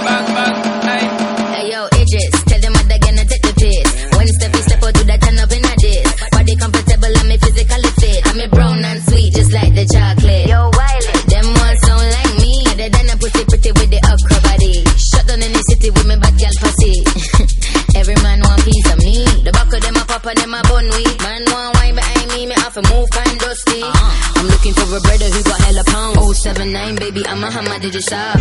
Hey yo, Idris, tell them what they're gonna take the piss. When step out, do that turn up in a dish. Body comfortable, I'm physically fit. I'm a brown and sweet, just like the chocolate. Yo, Wiley, them all sound like me. Other than a pretty with the upper body. Shut down in the city with me bad girl pussy. Every man want piece of me. The back of them a pop and them a bun weed. Man want wine behind me, me have to move kind dusty. I'm looking for a brother who got hella pound. 079, baby, I'm a hammer, did you stop?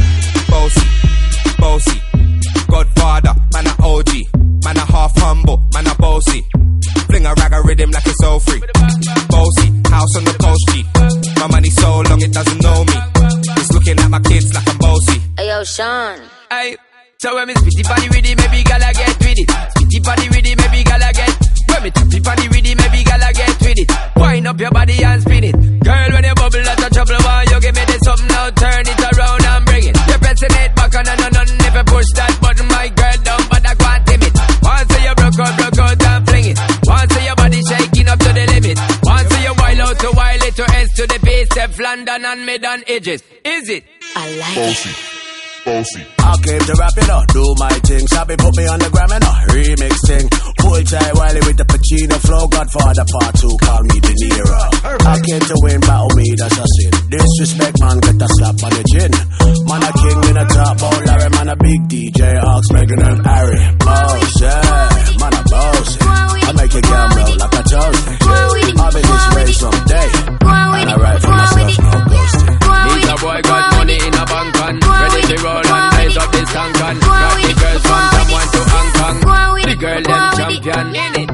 Bossy, Godfather, man a OG, man a half humble, man a bossy. Fling a rag a rhythm like it's all free. Bossy, house on the coast G. My money so long it doesn't know me. It's looking at my kids like I'm bossy. Hey yo, Sean. Hey, so when me spitty body with it, maybe gala get with it. Spitty body with it, maybe gala get. When me tappy body with it, maybe gala get with it. Wind up your body and spin it. Girl, when you bubble out of trouble, why you give me this something now? Turn it around and bring it. You're pressing it back on and on. If you push that button, my girl, down, but I can't tame it. Once you broke out and fling it. Once your body shaking up to the limit. Once you wild out to wild it to S to the base, Steph London and mid on edges. Is it? I like bossy. Bossy. I came to rap it up, do my thing. Sabi put me on the gram and a remix thing. Pull tight Wiley with the Pacino flow. Godfather part 2, call me De Niro. I came to win, battle me, that's a sin. Disrespect, man, get a slap on the chin. Man a king in a top, oh Larry, man a big DJ, Ox, Megan and Harry. Boss, yeah, man a boss. I make a gamble like a toast. I'll be this way someday. And I write for myself, no ghosting. Need a boy got money in a bank on. Ready to roll and raise up this tank on. Got the girls from someone to Hong Kong. The girl them champion in it.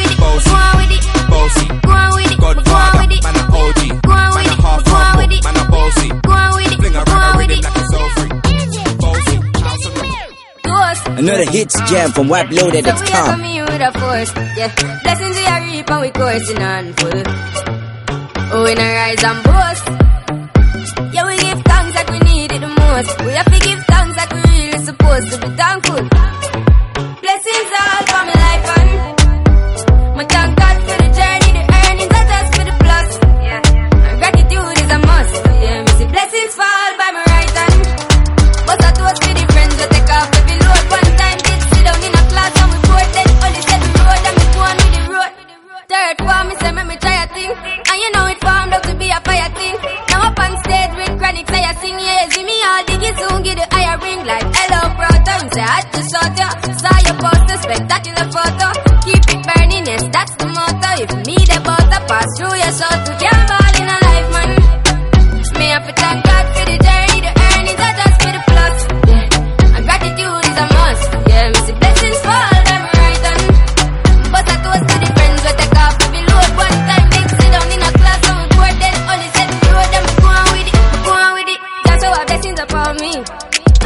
Bossy, Godfather, man a OG, man a half humble, man a bossy. Fling a rag a rhythm like it's all free. Bossy, house on the Another hits jam from WebLoaded.com. Blessings we are reap and we coursing on full. Oh, in a rise and boast. Yeah, we give thanks like we need it the most. We have to give thanks like we really supposed to be thankful. Blessings all for my life and my thank God for the journey, the earnings are just for the plus. And gratitude is a must. Yeah, me see blessings fall by my right hand. But I toast to the friends that take off every load. One time did sit down in a class and we bored. Then only said the road and me go on with the road. Third one, me say me try a thing. And you know it formed out to be a fire thing. Now up on stage with chronic, say I sing. Yeah, see me all diggy soon, get the higher ring. Like hello, bro, time say I just saw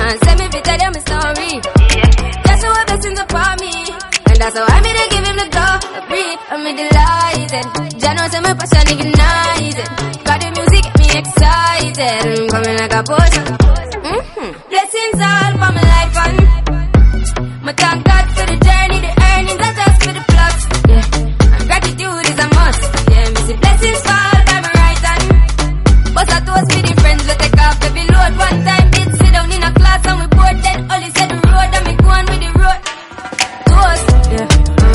Send me to tell them a story. That's how blessings upon me. And that's how I made to give him the glory. I'm delighted. Jano say my passion ignited. Got the music get me excited. I'm coming like a potion. Blessings all for my life and my thank God for the journey, the earnings, not just for the plugs. Yeah, and gratitude is a must. Yeah, me see blessings fall by my right hand. But I toast with the friends we take off every load. One time did sit down in a class and we bored. Then only said the road and me go on with the road. Toast. Yeah.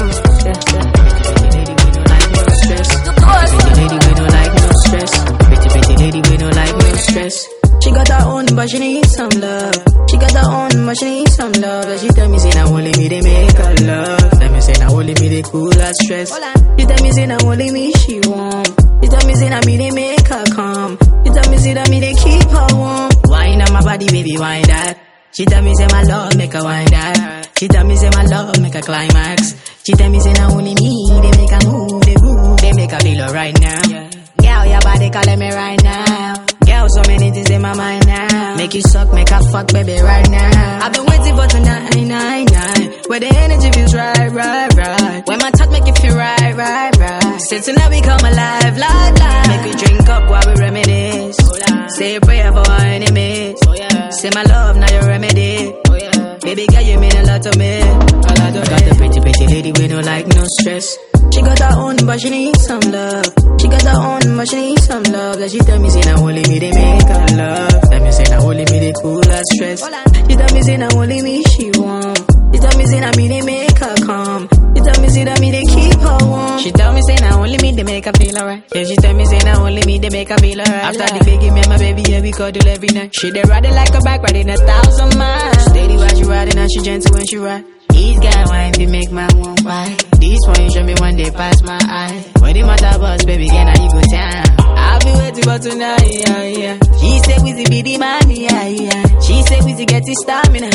Lady we don't like no stress. Pretty lady we don't like no stress. She got her own but she needs some love. She got her own but she needs some love. And she tell me say now only me they make her love. Tell me say now only me they cool her stress. She tell me say now only me she warm. She tell me say now me they make her calm. She tell me say that me they keep her warm. Wine on my body baby wine that. She tell me say my love make her wine that. She tell me say my love make her climax. She tell me say now only me they make her move, they make her feel alright now. Girl your body calling me right now. Girl so many things in my mind now. Make you suck, make her fuck baby right now. I've been waiting for tonight, where the energy feels right. When my touch make you feel right. Since tonight we come alive, live. Make we drink up while we reminisce. Say a prayer for our enemies. Say my love, now your remedy. Baby girl, you mean a lot to me. Got the pretty lady we don't like no stress. She got her own but she needs some love. She got her own but she needs some love. That she tell me say now only me they make her love. Tell me say now only me they cool her stress. She tell me say now only me she warm. She tell me say now me they make her calm. She tell me say that me they keep her warm. She tell me say now only me they make her feel alright. Yeah, she tell me say now only me they make her feel alright. After the biggie me and my baby, yeah we cuddle every night. She they riding like a bike, riding 1,000 miles. Steady while she riding and she gentle when she ride. These guy wine to make my one wine. This one you show me one day pass my eye. When the matter bus, baby, girl, now you go down. I'll be waiting for tonight, yeah. She said we be the man, yeah. She said we get the stamina.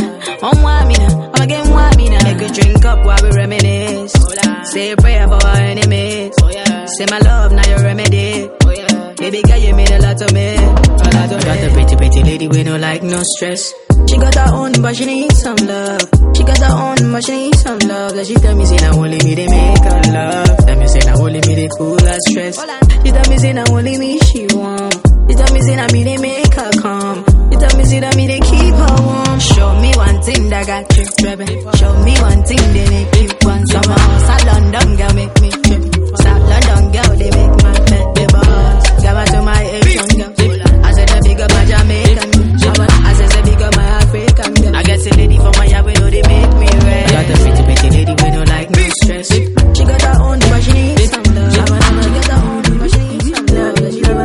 I'ma get one mina. Make a drink up while we reminisce. Say a prayer for our enemies. Say my love, now your remedy. Baby girl, you mean a lot to me. Got the pretty lady we don't like no stress. She got her own but she needs some love. She got her own but she needs some love. That she tell me say now only me they make her love. Tell me say now only me they cool her stress. She tell me say now only me she warm. She tell me say now me they make her calm. She tell me say that me they keep her warm. Show me one thing that got you tripping. Show me one thing they make you want. Summer house at London girl make me trip. South London girl they make my bed the boss. Give her to my Asian girl. I said the big up my Jamaican girl. I said the big up my African girl. I guess a lady from my yard we know they make me red. Got the pretty lady we don't like no stress. She got her own but she needs some love. She got her own but she needs some love.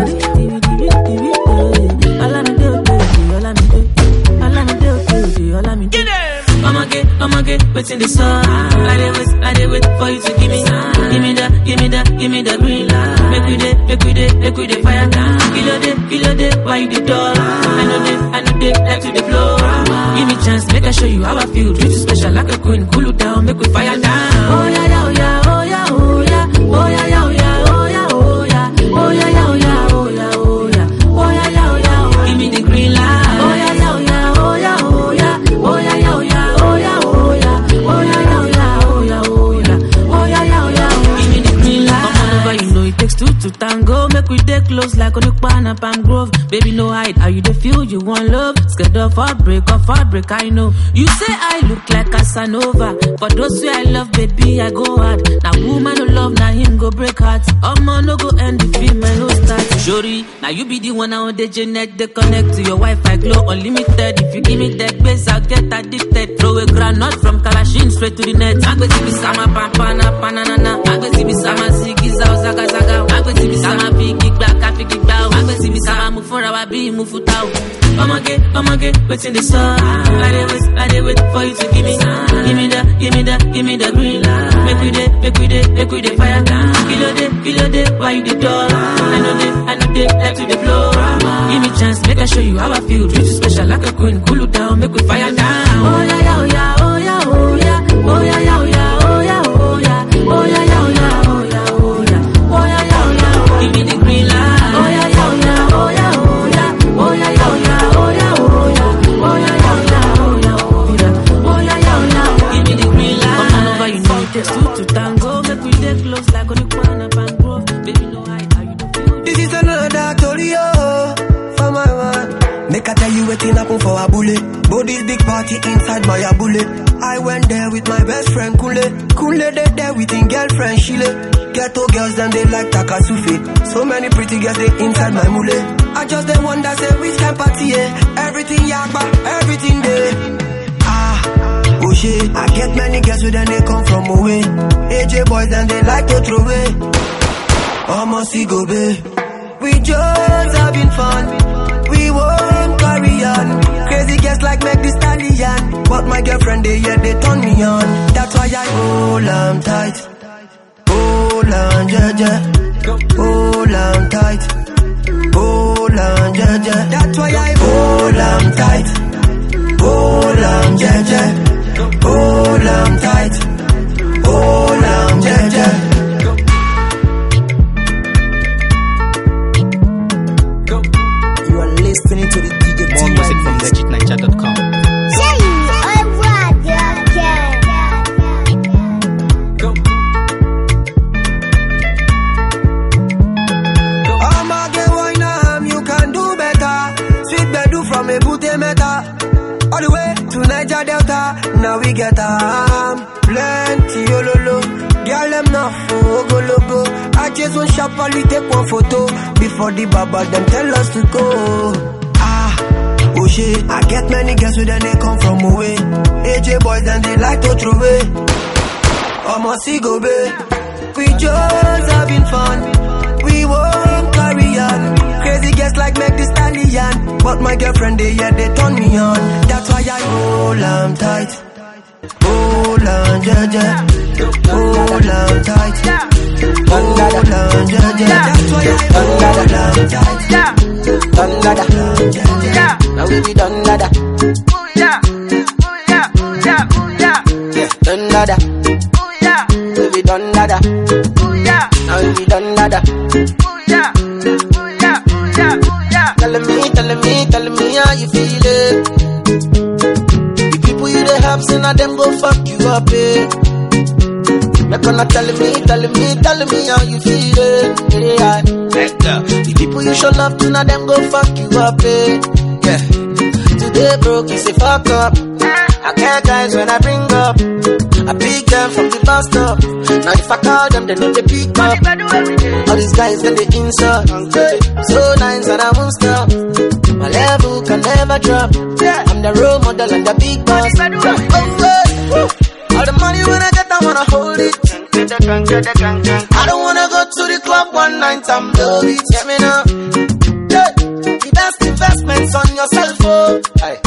I'ma get what's in the sun. I did wait for you to give me the green light. Make we dey fire. Kilo day, why you the door? I know they like to the floor. Give me chance, make I show you how I feel. Treat you special like a queen, cool you down, make we fire down. Oh yeah, oh yeah, oh yeah, oh yeah, oh yeah, oh yeah, oh yeah, oh yeah, oh yeah, oh yeah, oh yeah, oh yeah, oh yeah, oh yeah. Give me the green light. Oh yeah, oh yeah, oh yeah, oh yeah, oh yeah, oh yeah, oh yeah, oh yeah, oh yeah, oh yeah, oh yeah, oh yeah, oh yeah. Give me the green light. Come on over, you know it takes two to tango. Make we dey close like Onukpan and Palm Grove. Baby, no hide. How you dey feel? You want love? Scared of heartbreak, I know. You say I look like Casanova. For those who I love, baby, I go hard. Now woman no love, now him go break heart. Man no go end the film and no start. Shorty, now you be the one on the Janet. They connect to your Wi-Fi, glow unlimited. If you give me that base, I'll get addicted. Throw a granite from Kalashin straight to the net. Agbe sama pampana panana. Agbe sama sigiza zaga zaga. Agbe sama fiki back. Agbe sama move for our be move for town. I'ma get what's in the sun. I did wait for you to give me the green light. Make we dey fire. Kilo day, why you the door? I know they like to the floor. Give me chance, make I show you how I feel. Treat you special like a queen, cool you down, make we fire down. Oh yeah, oh yeah, oh yeah, oh yeah, oh yeah, oh yeah, oh yeah, oh yeah, oh yeah, oh yeah, oh yeah, oh yeah, oh yeah, oh yeah. Give me the green light. Oh yeah, oh yeah, oh yeah, oh yeah, oh yeah, oh yeah, oh yeah, oh yeah, oh yeah, oh yeah, oh yeah. this big party inside my abule. I went there with my best friend Kule. Kule they there with his girlfriend Shile. Ghetto girls them they like Takasufi. So many pretty girls they inside my mule. I just they wonder say which kind party everything yakba, everything there. Oh shit, I get many girls with them they come from away. AJ boys and they like to throw away. Almost go be. We just having fun. We won't carry on. Crazy girls like Meg Thee Stallion. But my girlfriend they turn me on. That's why I hold on tight. Hold on, Jaja. Hold on tight. Hold on, Jaja. That's why I hold on tight. Hold on, Jaja. Hold on tight. Hold on, Jaja. Listening to the DJ. More music from legitniger.com. I'ma get wine am, you can do better. Sweet bedu from a booty meta. All the way to Niger Delta. Now we get plenty ololo. Girl them not for go logo. I just want sharply take one photo before the baba them tell us to go. Oh shit, I get many girls with them they come from away. AJ boys and they like to throw away. Almost go be. We just having fun. We won't carry on. Crazy girls like Meg Thee Stallion. But my girlfriend they turn me on. That's why I hold on tight. Hold on, Jaja. Hold on tight. Hold on, Jaja. That's why I hold on tight. Dundada, now we be dundada. Dundada, we be dundada. Now we be dundada. Tell me how you feelin'. The people you dey help, say now them go fuck you up, Make gonna tell me how you feelin'. Yeah. The people you show love to, now them go fuck you up, Yeah. Today broke, you say fuck up. I care guys when I bring up. I pick them from the bus stop. Now if I call them, they know they pick up. All these guys get the insult. So nice and I won't stop. My level can never drop. I'm the role model and the big boss. All the money when I get, I wanna hold it. I don't wanna go to the club one night and blow it. Get me now. The best investments on yourself, oh.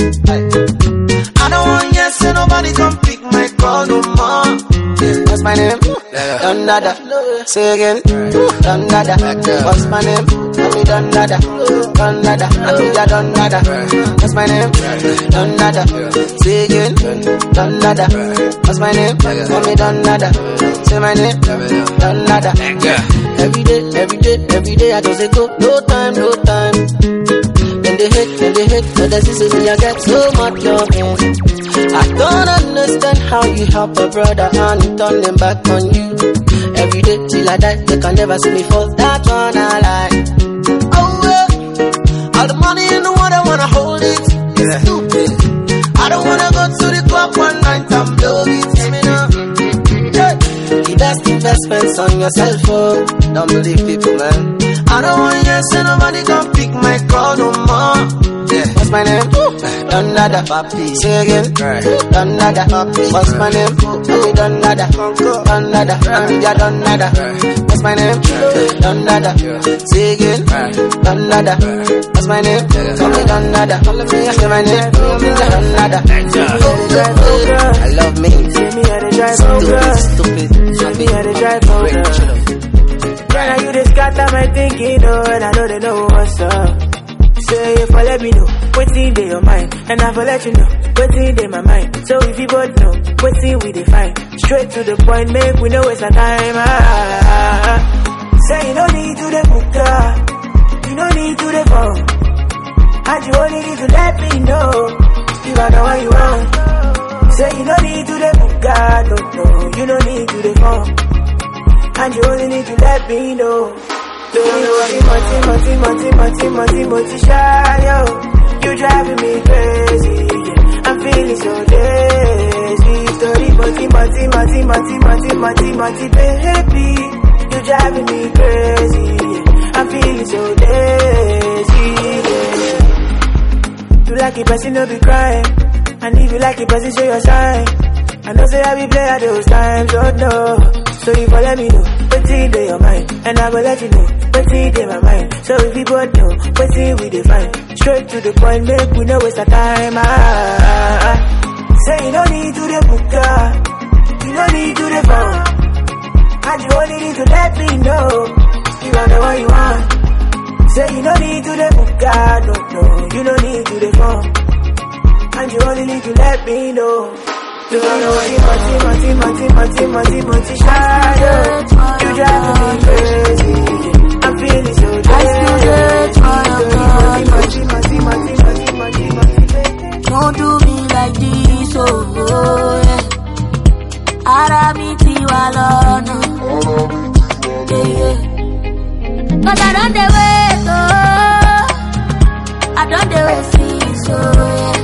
I don't want yes, so nobody come pick my call no more. What's my name? Dundada. Say again. Dundada. What's my name? Mommy Dundada. Dundada. Abuja Dundada. What's my name? Dundada. Say again. Dundada. What's my name? Mommy Dundada. Say my name. Dundada. Every day I just say go. No time. When they hate, but the sisters me I get so much love. I don't understand how you help a brother and turn them back on you. Every day till I die, they can never see me fall. That one I like. Oh well, all the money in the world I wanna hold it. It's stupid. I don't wanna go to the club one night and blow it. The best investments on yourself, oh. Don't believe people, man. I don't want yes, so nobody can pick my call no more. What's my name? Dundada, papi. Say again. Dundada, papi. What's my name? Mommy Dundada. Dundada, Abuja Dundada. What's my name? Dundada. Say again. Dundada. What's my name? Mommy Dundada. Say my name. Dundada. I love me. See me at the drive stupid. See me at the drive over. Now you just scatter my thinking, oh, and I know they know what's up. Say if I let me know, what's in your mind, and I will let you know, what's in my mind. So if you both know, what's in we define, straight to the point, make we know waste our time. Say you don't need to the book, you don't need to the phone, and you only need to let me know, if I know what you want. Say you don't need to the book, no, you don't need to the phone. And you only need to let me know. Don't worry, multi, shy, yo. You driving me crazy, yeah. I'm baby. You driving me crazy. I'm feeling so dizzy. You like it, person, no be crying. And if you like it, person, show your sign. I know say I be play at those times, oh no. So you go let me know, what's in your mind. And I will let you know, what's in my mind. So if you both know, what's in we define. Straight to the point, make we know waste of time. Say you don't need to the book, you don't need to the phone. And you only need to let me know you are the one you want. Say you don't need to the book, no, you don't need to the phone. And you only need to let me know. You know multi shadow. You driving me crazy. I'm feeling so dirty. Don't do me like this, oh yeah. Aramiti walona. Yeah. But I don't the wait, oh. I don't the wait, see, so yeah.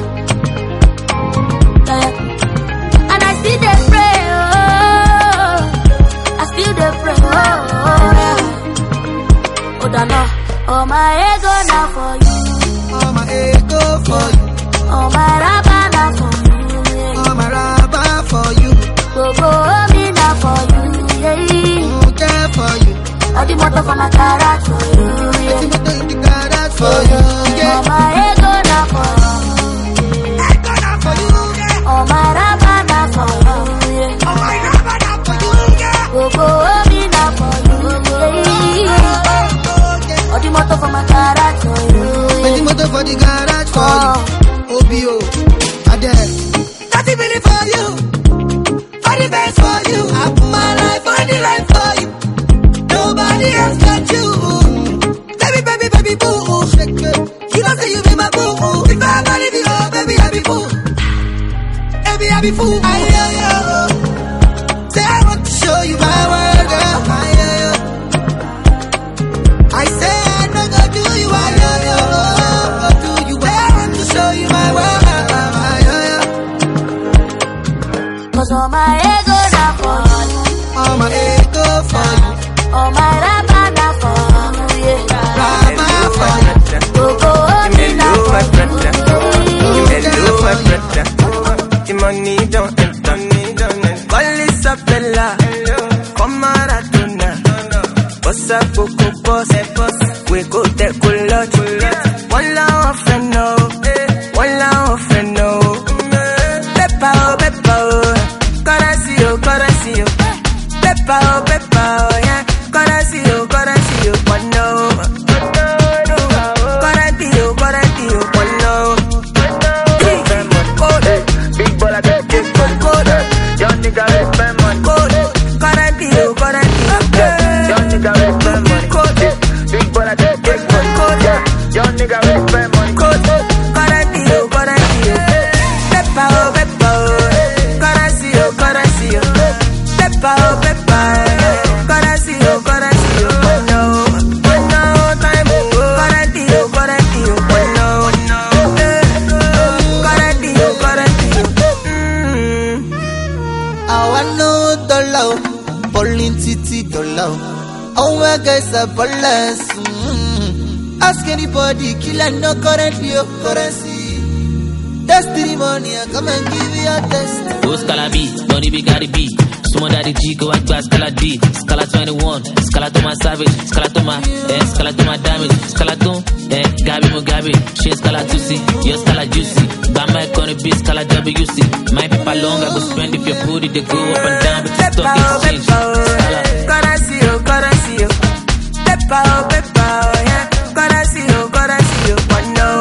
And I still dey pray, oh. I still dey pray, oh yeah. Oh, no. Oh, my ego now for you. Oh, my ego for you. Oh, my rubber now for you. Yeah. Oh, my rubber for you. Go, me now for you, yeah. Okay for you. All the motor for my garage for you, yeah. All the motor in the garage for you, yeah. Oh, my ego now for you. Ego now for you, yeah. Oh, my rubber now for you, yeah. Oh, my rubber now for you, yeah. Go, me now for you, yeah. All the motor for my garage for you, yeah. All the motor for the garage for you. OBO, Adele. 30 million for you. For the best for you. I put my life on the line for you. Nobody else got you. Baby, boo. You don't say you be my boo. If I got it, oh, baby, I be fool. Baby, I be fool. Say I want to show you my world, girl. I say I don't go do you, I do you. I want to show you my world. Cause all my ego now for you. All my ego for you. All my rubber now for you, yeah. Rubber for you. Go, me now for you. The money don't enter. Call it a fella. Come Maradona. Boss up, boss. We go there, cool lot. One love friend, no. One love friend, no. Peppa, Corazio. Peppa, yeah. Corazio. One no. Corazio, one no. Big ball, I get code. Young nigga, spend money. Corazio. Young nigga, spend money. Big ball, I get code. Young nigga, spend money. Corazio. Peppa, Corazio. Peppa, Corazio. One no. Time. Corazio. One no. Corazio. I want no dollar, Pauline Titi dollar. Oh my guys are ballers. Ask anybody, killer no currently your currency. Destiny money, I come and give you a test. Go Scala B, Donny B got the B. Summon daddy G, go at glass, Scala D. Scala 21, Scala to my savage, Scala to my damage, Scala to, Gabi Mugabe, she Scala 2C, your Scala juicy. Bama gonna be Scala WC. My paper long, I go spend if your booty, they go up and down, but the stock exchange. Scala. Corazio. Peppa, yeah. Corazio. One no.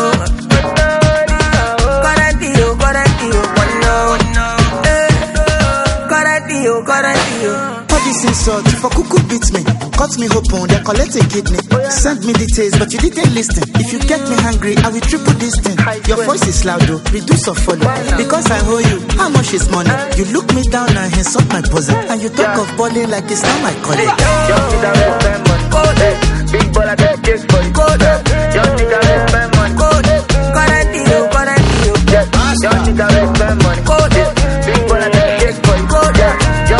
Corazio. For this insult, for cuckoo beat me, cut me open, then collect a kidney. Send me details, but you didn't listen. If you get me hungry, I will triple this thing. Your voice is loud though, reduce or follow. Because I owe you, how much is money? You look me down and insult my bosom, and you talk of balling like it's not my calling. Young nigga will spend money. Big ball, I get cake for you. Young nigga will spend money. Corazio. Young nigga will spend money. Big ball, I get cake for you. Young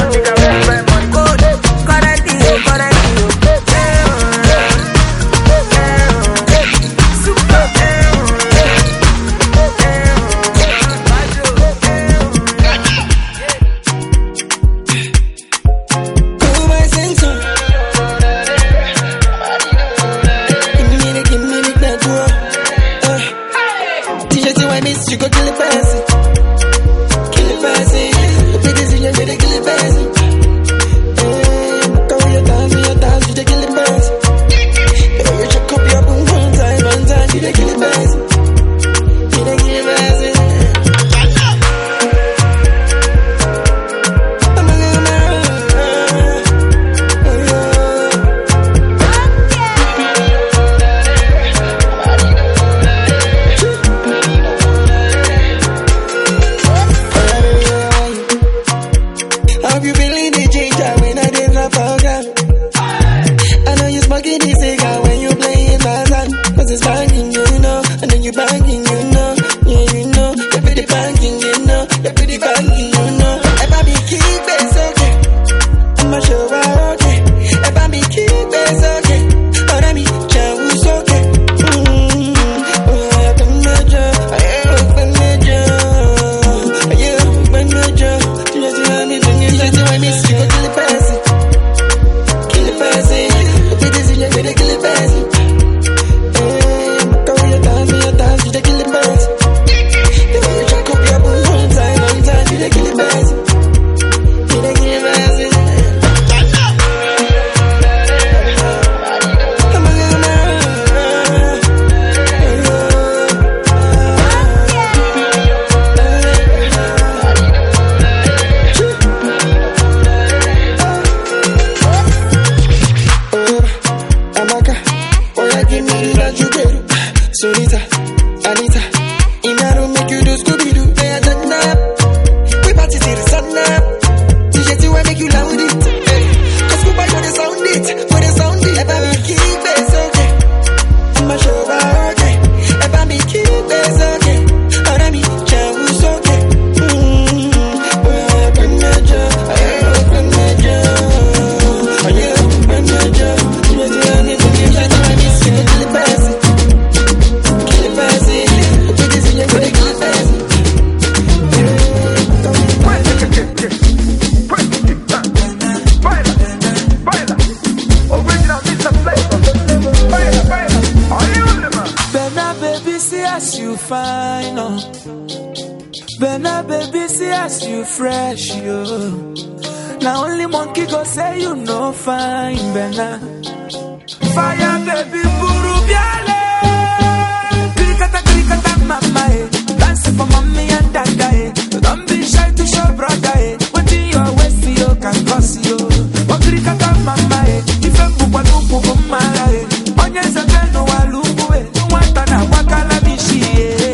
fine, oh. Benna, baby, see as you fresh, yo. Now only monkey go say you no fine, Benna. Fire, baby, buru biale. Krikata, mama, eh. Dancing for mommy and dada, eh. Don't be shy to show brother, eh. What in your waist, you can cross, yo. Oh, krikata, mama, eh. If I'm buba, eh. Onyes a beno, walubu, eh. Watana, wakala, bishi, eh.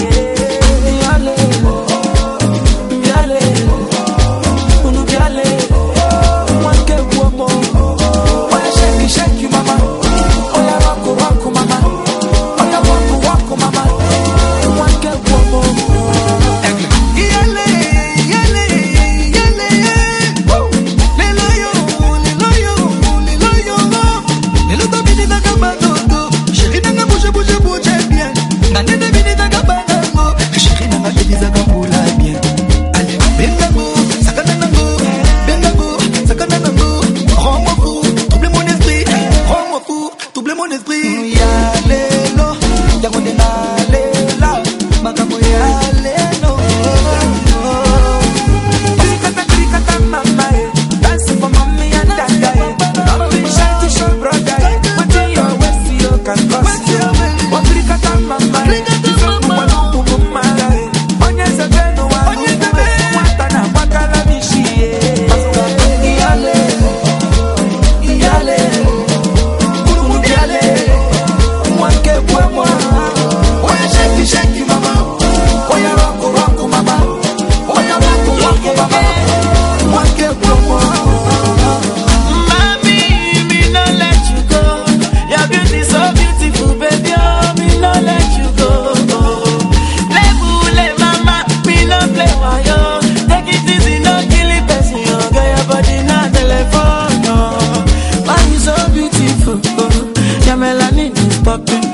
Shake you, mama. Oh, yeah, rock, mama. Oh, yeah, walk, mama. One get one more. Yale. Woo. Lelo yo. Lelo to bini na kabado. Chérie na bouge bien. Nane de bini na kabado. Chérie na bini na kabula bien. Allez, bengago, sakana nango. Rends-moi fou, double mon esprit. Yalelo, yagonde nalela, makambo yalelo. Krikata, mama, eh. Dancing for mommy and dada, eh. Don't be shy to show brother, eh. What in your waist, you can cross, eh. Oh, krikata, mama, eh. Walubu, mama, eh. Onyes a beno, walubu, eh. Watana, wakala, bishi, eh. Yale. Shake you, mama. Oh, yeah, rock, mama. Oh, yeah, walk, mama. One get one more. Mommy, me no let you go. Your beauty so beautiful, baby. Oh, me no let you go. Lebule, mama, me no play wayo. Take it easy, no kill it, person. You get your body na telephone. Why you so beautiful? Your melanin is popping.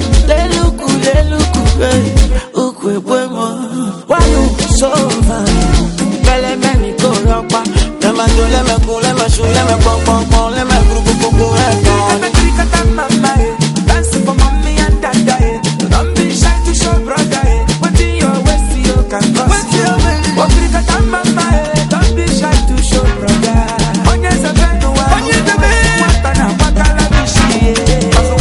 Why you so fine? Let me go rock. Let me do, let me go, let me shoot, let me pong, let me go. Krikata, mama, eh. Dancing for mommy and dada, eh. Don't be shy to show brother, eh. What in your waist, you can cross. Oh, krikata, mama, eh. Don't be shy to show brother. Onyes a beno, watana, wakala, bishi, eh.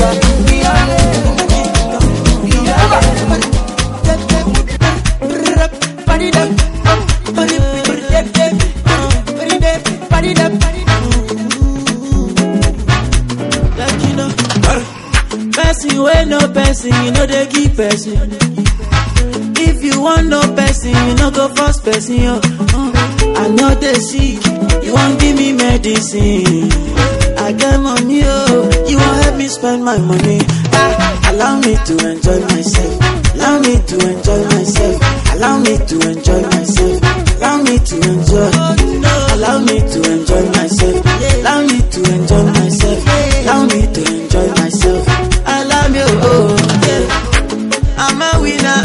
Person wey no person, you know they give person. If you want no person, you know go first person. I know they see, you won't give me medicine. I get money, oh, you won't help me spend my money. Allow me to enjoy myself. Allow me to enjoy myself. Allow me to enjoy myself. Allow me to enjoy. Allow me to enjoy myself. Allow me to enjoy myself. Allow me to enjoy myself. I love you, oh yeah. I'm a winner.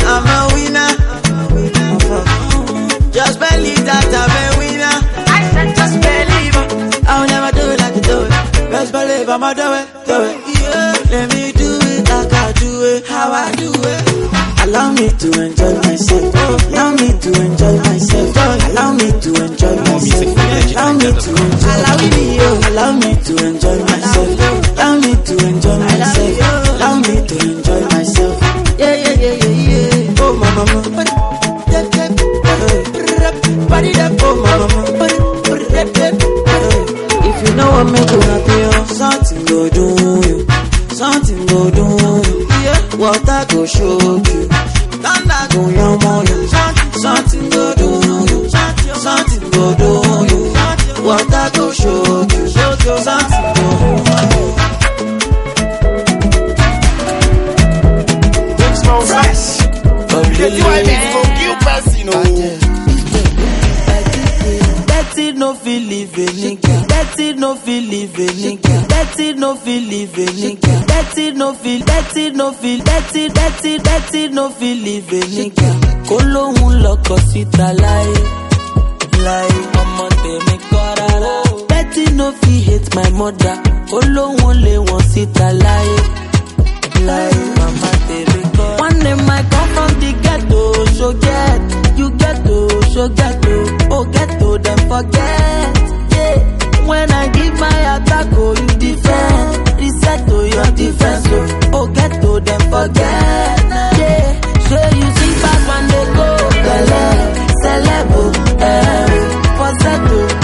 Just believe that I'm a winner. I said just believe. I'll never do it like you do it. Just believe I'ma do it. Yeah. Let me do it like I do it, how I do it. Allow me to enjoy myself. Allow me to enjoy myself. Allow me to enjoy myself. Allow me to enjoy. Allow me to enjoy myself. Allow me to enjoy myself. Allow me to enjoy myself. Yeah. Oh mama. Oh mama. If you know what make you happy, something go do you. Something go do you. Water go shock you. Thunder go yamo you. Something go do you. Something go do you. Water go shock you. Something go do you. Fresh. That's why we go kill person, oh. Dirty no feel live a nigga. Dirty no feel live a nigga. Dirty no feel live a nigga. Dirty no feel live a nigga. Kolo loko sita like mama temi korara. Dirty no feel hate my mother. Kolo le one sita like mama temi korara. One day I come from the show get. You get to, show get to, oh get to, then forget. Yeah. When I give my attack, oh you defend. Reset to your defense, oh get to, then forget. Yeah. So you see back when they go, celebo, falsetto.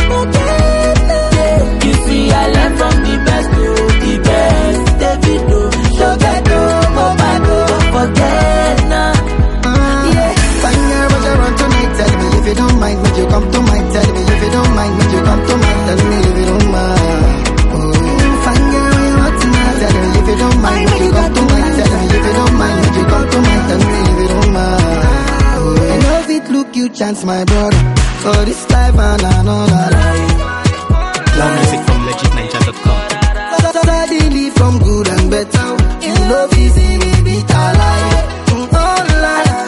You see I learn from the best to the best. Davido, Shogeto, Mobado, don't forget now. Yeah, fine girl, but you run tonight. Tell me if you don't mind, would you come to mine? Tell me if you don't mind, would you come to mine? Tell me if you don't mind. Oh, fine girl, you run tonight. Tell me if you don't mind, would you come to mine? Tell me if you don't mind, would you come to mine? Tell me if you don't mind. Oh, I know if it look you chance, my brother. For this life and another life. More music from legitninja.com. Suddenly from good and better. You love easy, we beat our life. All life.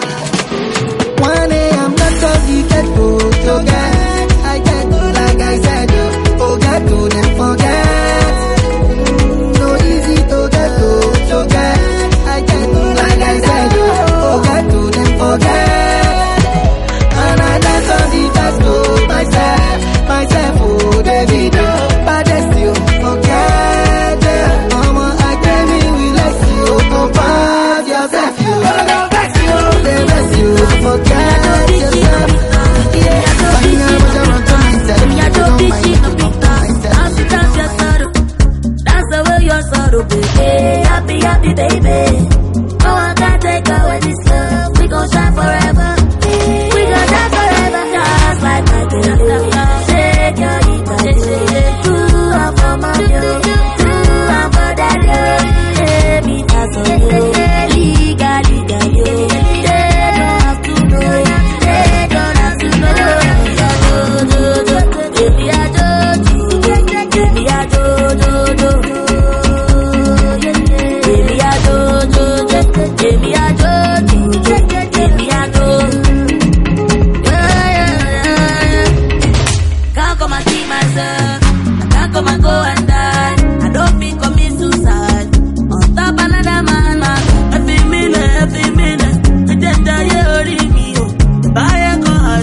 1 a.m. that's all you get to get. I get to, like I said, oh get to, then forget. No easy to get to get. I get to, like I said, oh get to, then forget. And I dance on the best to myself, oh Davido, baddest you, forget it. Mama, I came in with less you, don't pass yourself, you. They mess you, forget yourself. Yeah, fine girl, but you run to me, tell me you don't mind, you don't mind. Dance your sorrow, dance away your sorrow, baby. Happy, happy, baby. No one can take away this love. We gon' shine forever. We gon' shine forever. Just like my baby. Shake your hips, do I'm for my girl, do I'm for that girl. Let me dance on you, liga, you. They don't have to know, they don't have to know. Give me a do, give me a do. Give me a do, give me a do. Can't come and see myself. I can't come and go and die. I don't think commit suicide. On top another man. Every minute. I just die me. Buy a car.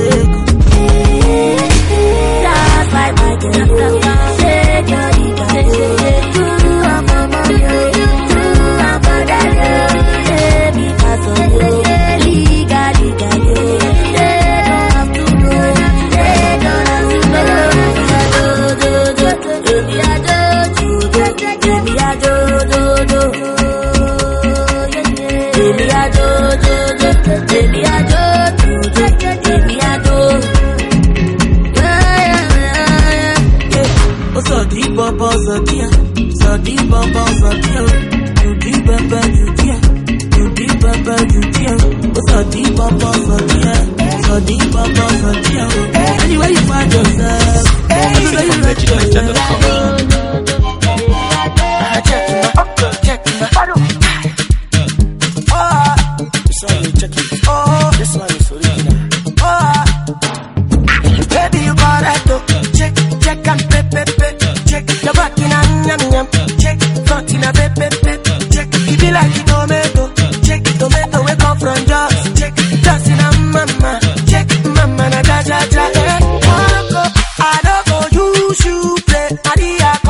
Just like my girl. Shake your hips. Do I'm for my girl. Do I'm for that girl. Let me pass on you. Liga, you. They don't have to know. They don't have to know. Give me a do. Give me a do. Give me a do. Give me a do. Give me a do. Yeah. Oh, so deep up, so dear. So deep up, so dear. You deep up, you dear. You deep up, you dear. Oh, so deep up, so dear. So deep up, so dear. Anywhere you find yourself. More music from legitninja.com. This one is original. Baby, you got it, check and pay, check. Your back in a yum, check. Front in a pay, check. You be like a tomato, check. Tomato we come from Joss, check. Just in a mama, check. Mama na ja. I don't go use you play. I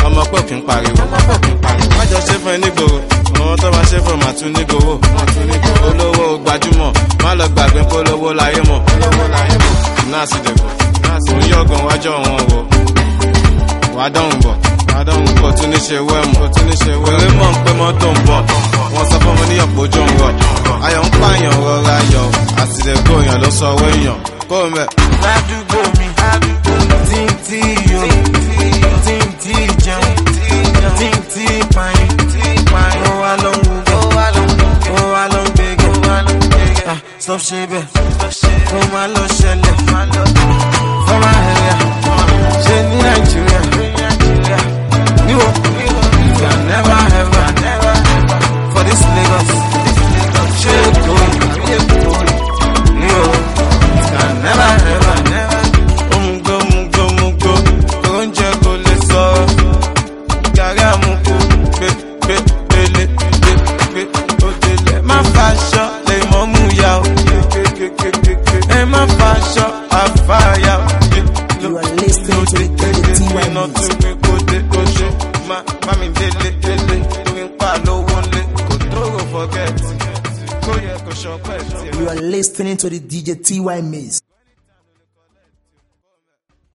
ọmọ pọ̀ kí n pariwo. Má jọ ṣe fún ẹ nígboro, àwọn tó bá ṣe fún màtún nígboro. Olówó gbajúmọ̀, má lọ gbàgbé polówó láyé mọ̀. Náà sì dẹ̀bọ̀, òun yọ̀gàn wájọ́ wọn wò. Wà á dọ̀hùn bọ̀, kò tún ní ṣe wẹ́mù. Eré mọ̀ ń pé mọ́tò ń bọ̀, wọ́n sọ fún mi ní ọ̀pọ̀ ojú ń rọ̀. Ayọ̀ ń pààyàn rọra yọ̀, àtìlẹ́gbò èèyàn ló sọ owó èèyàn. Kó o mẹ́. Ládùúgbò mi, tí yó, tí jẹun, tí pààyàn, ó wá ló ń wúgọ̀, ó wá ló ń gbégẹ̀. Stop ṣe bẹ́ẹ̀, ó máa lọ ṣẹlẹ̀. Fọ́mà ẹ̀yà, ṣe ní Nàìjíríà. You can never ever for this Lagos. Shake you can never ever. Mungo, oúnjẹ kò lè sọ. Gàrí àmúkú, pélé, òdèlè. Má fàṣọ lè mọ́ mú ya o. Ẹ má fàṣọ àfàyà o. You are listening to the TY Mix. You are listening to the DJ TY Mix.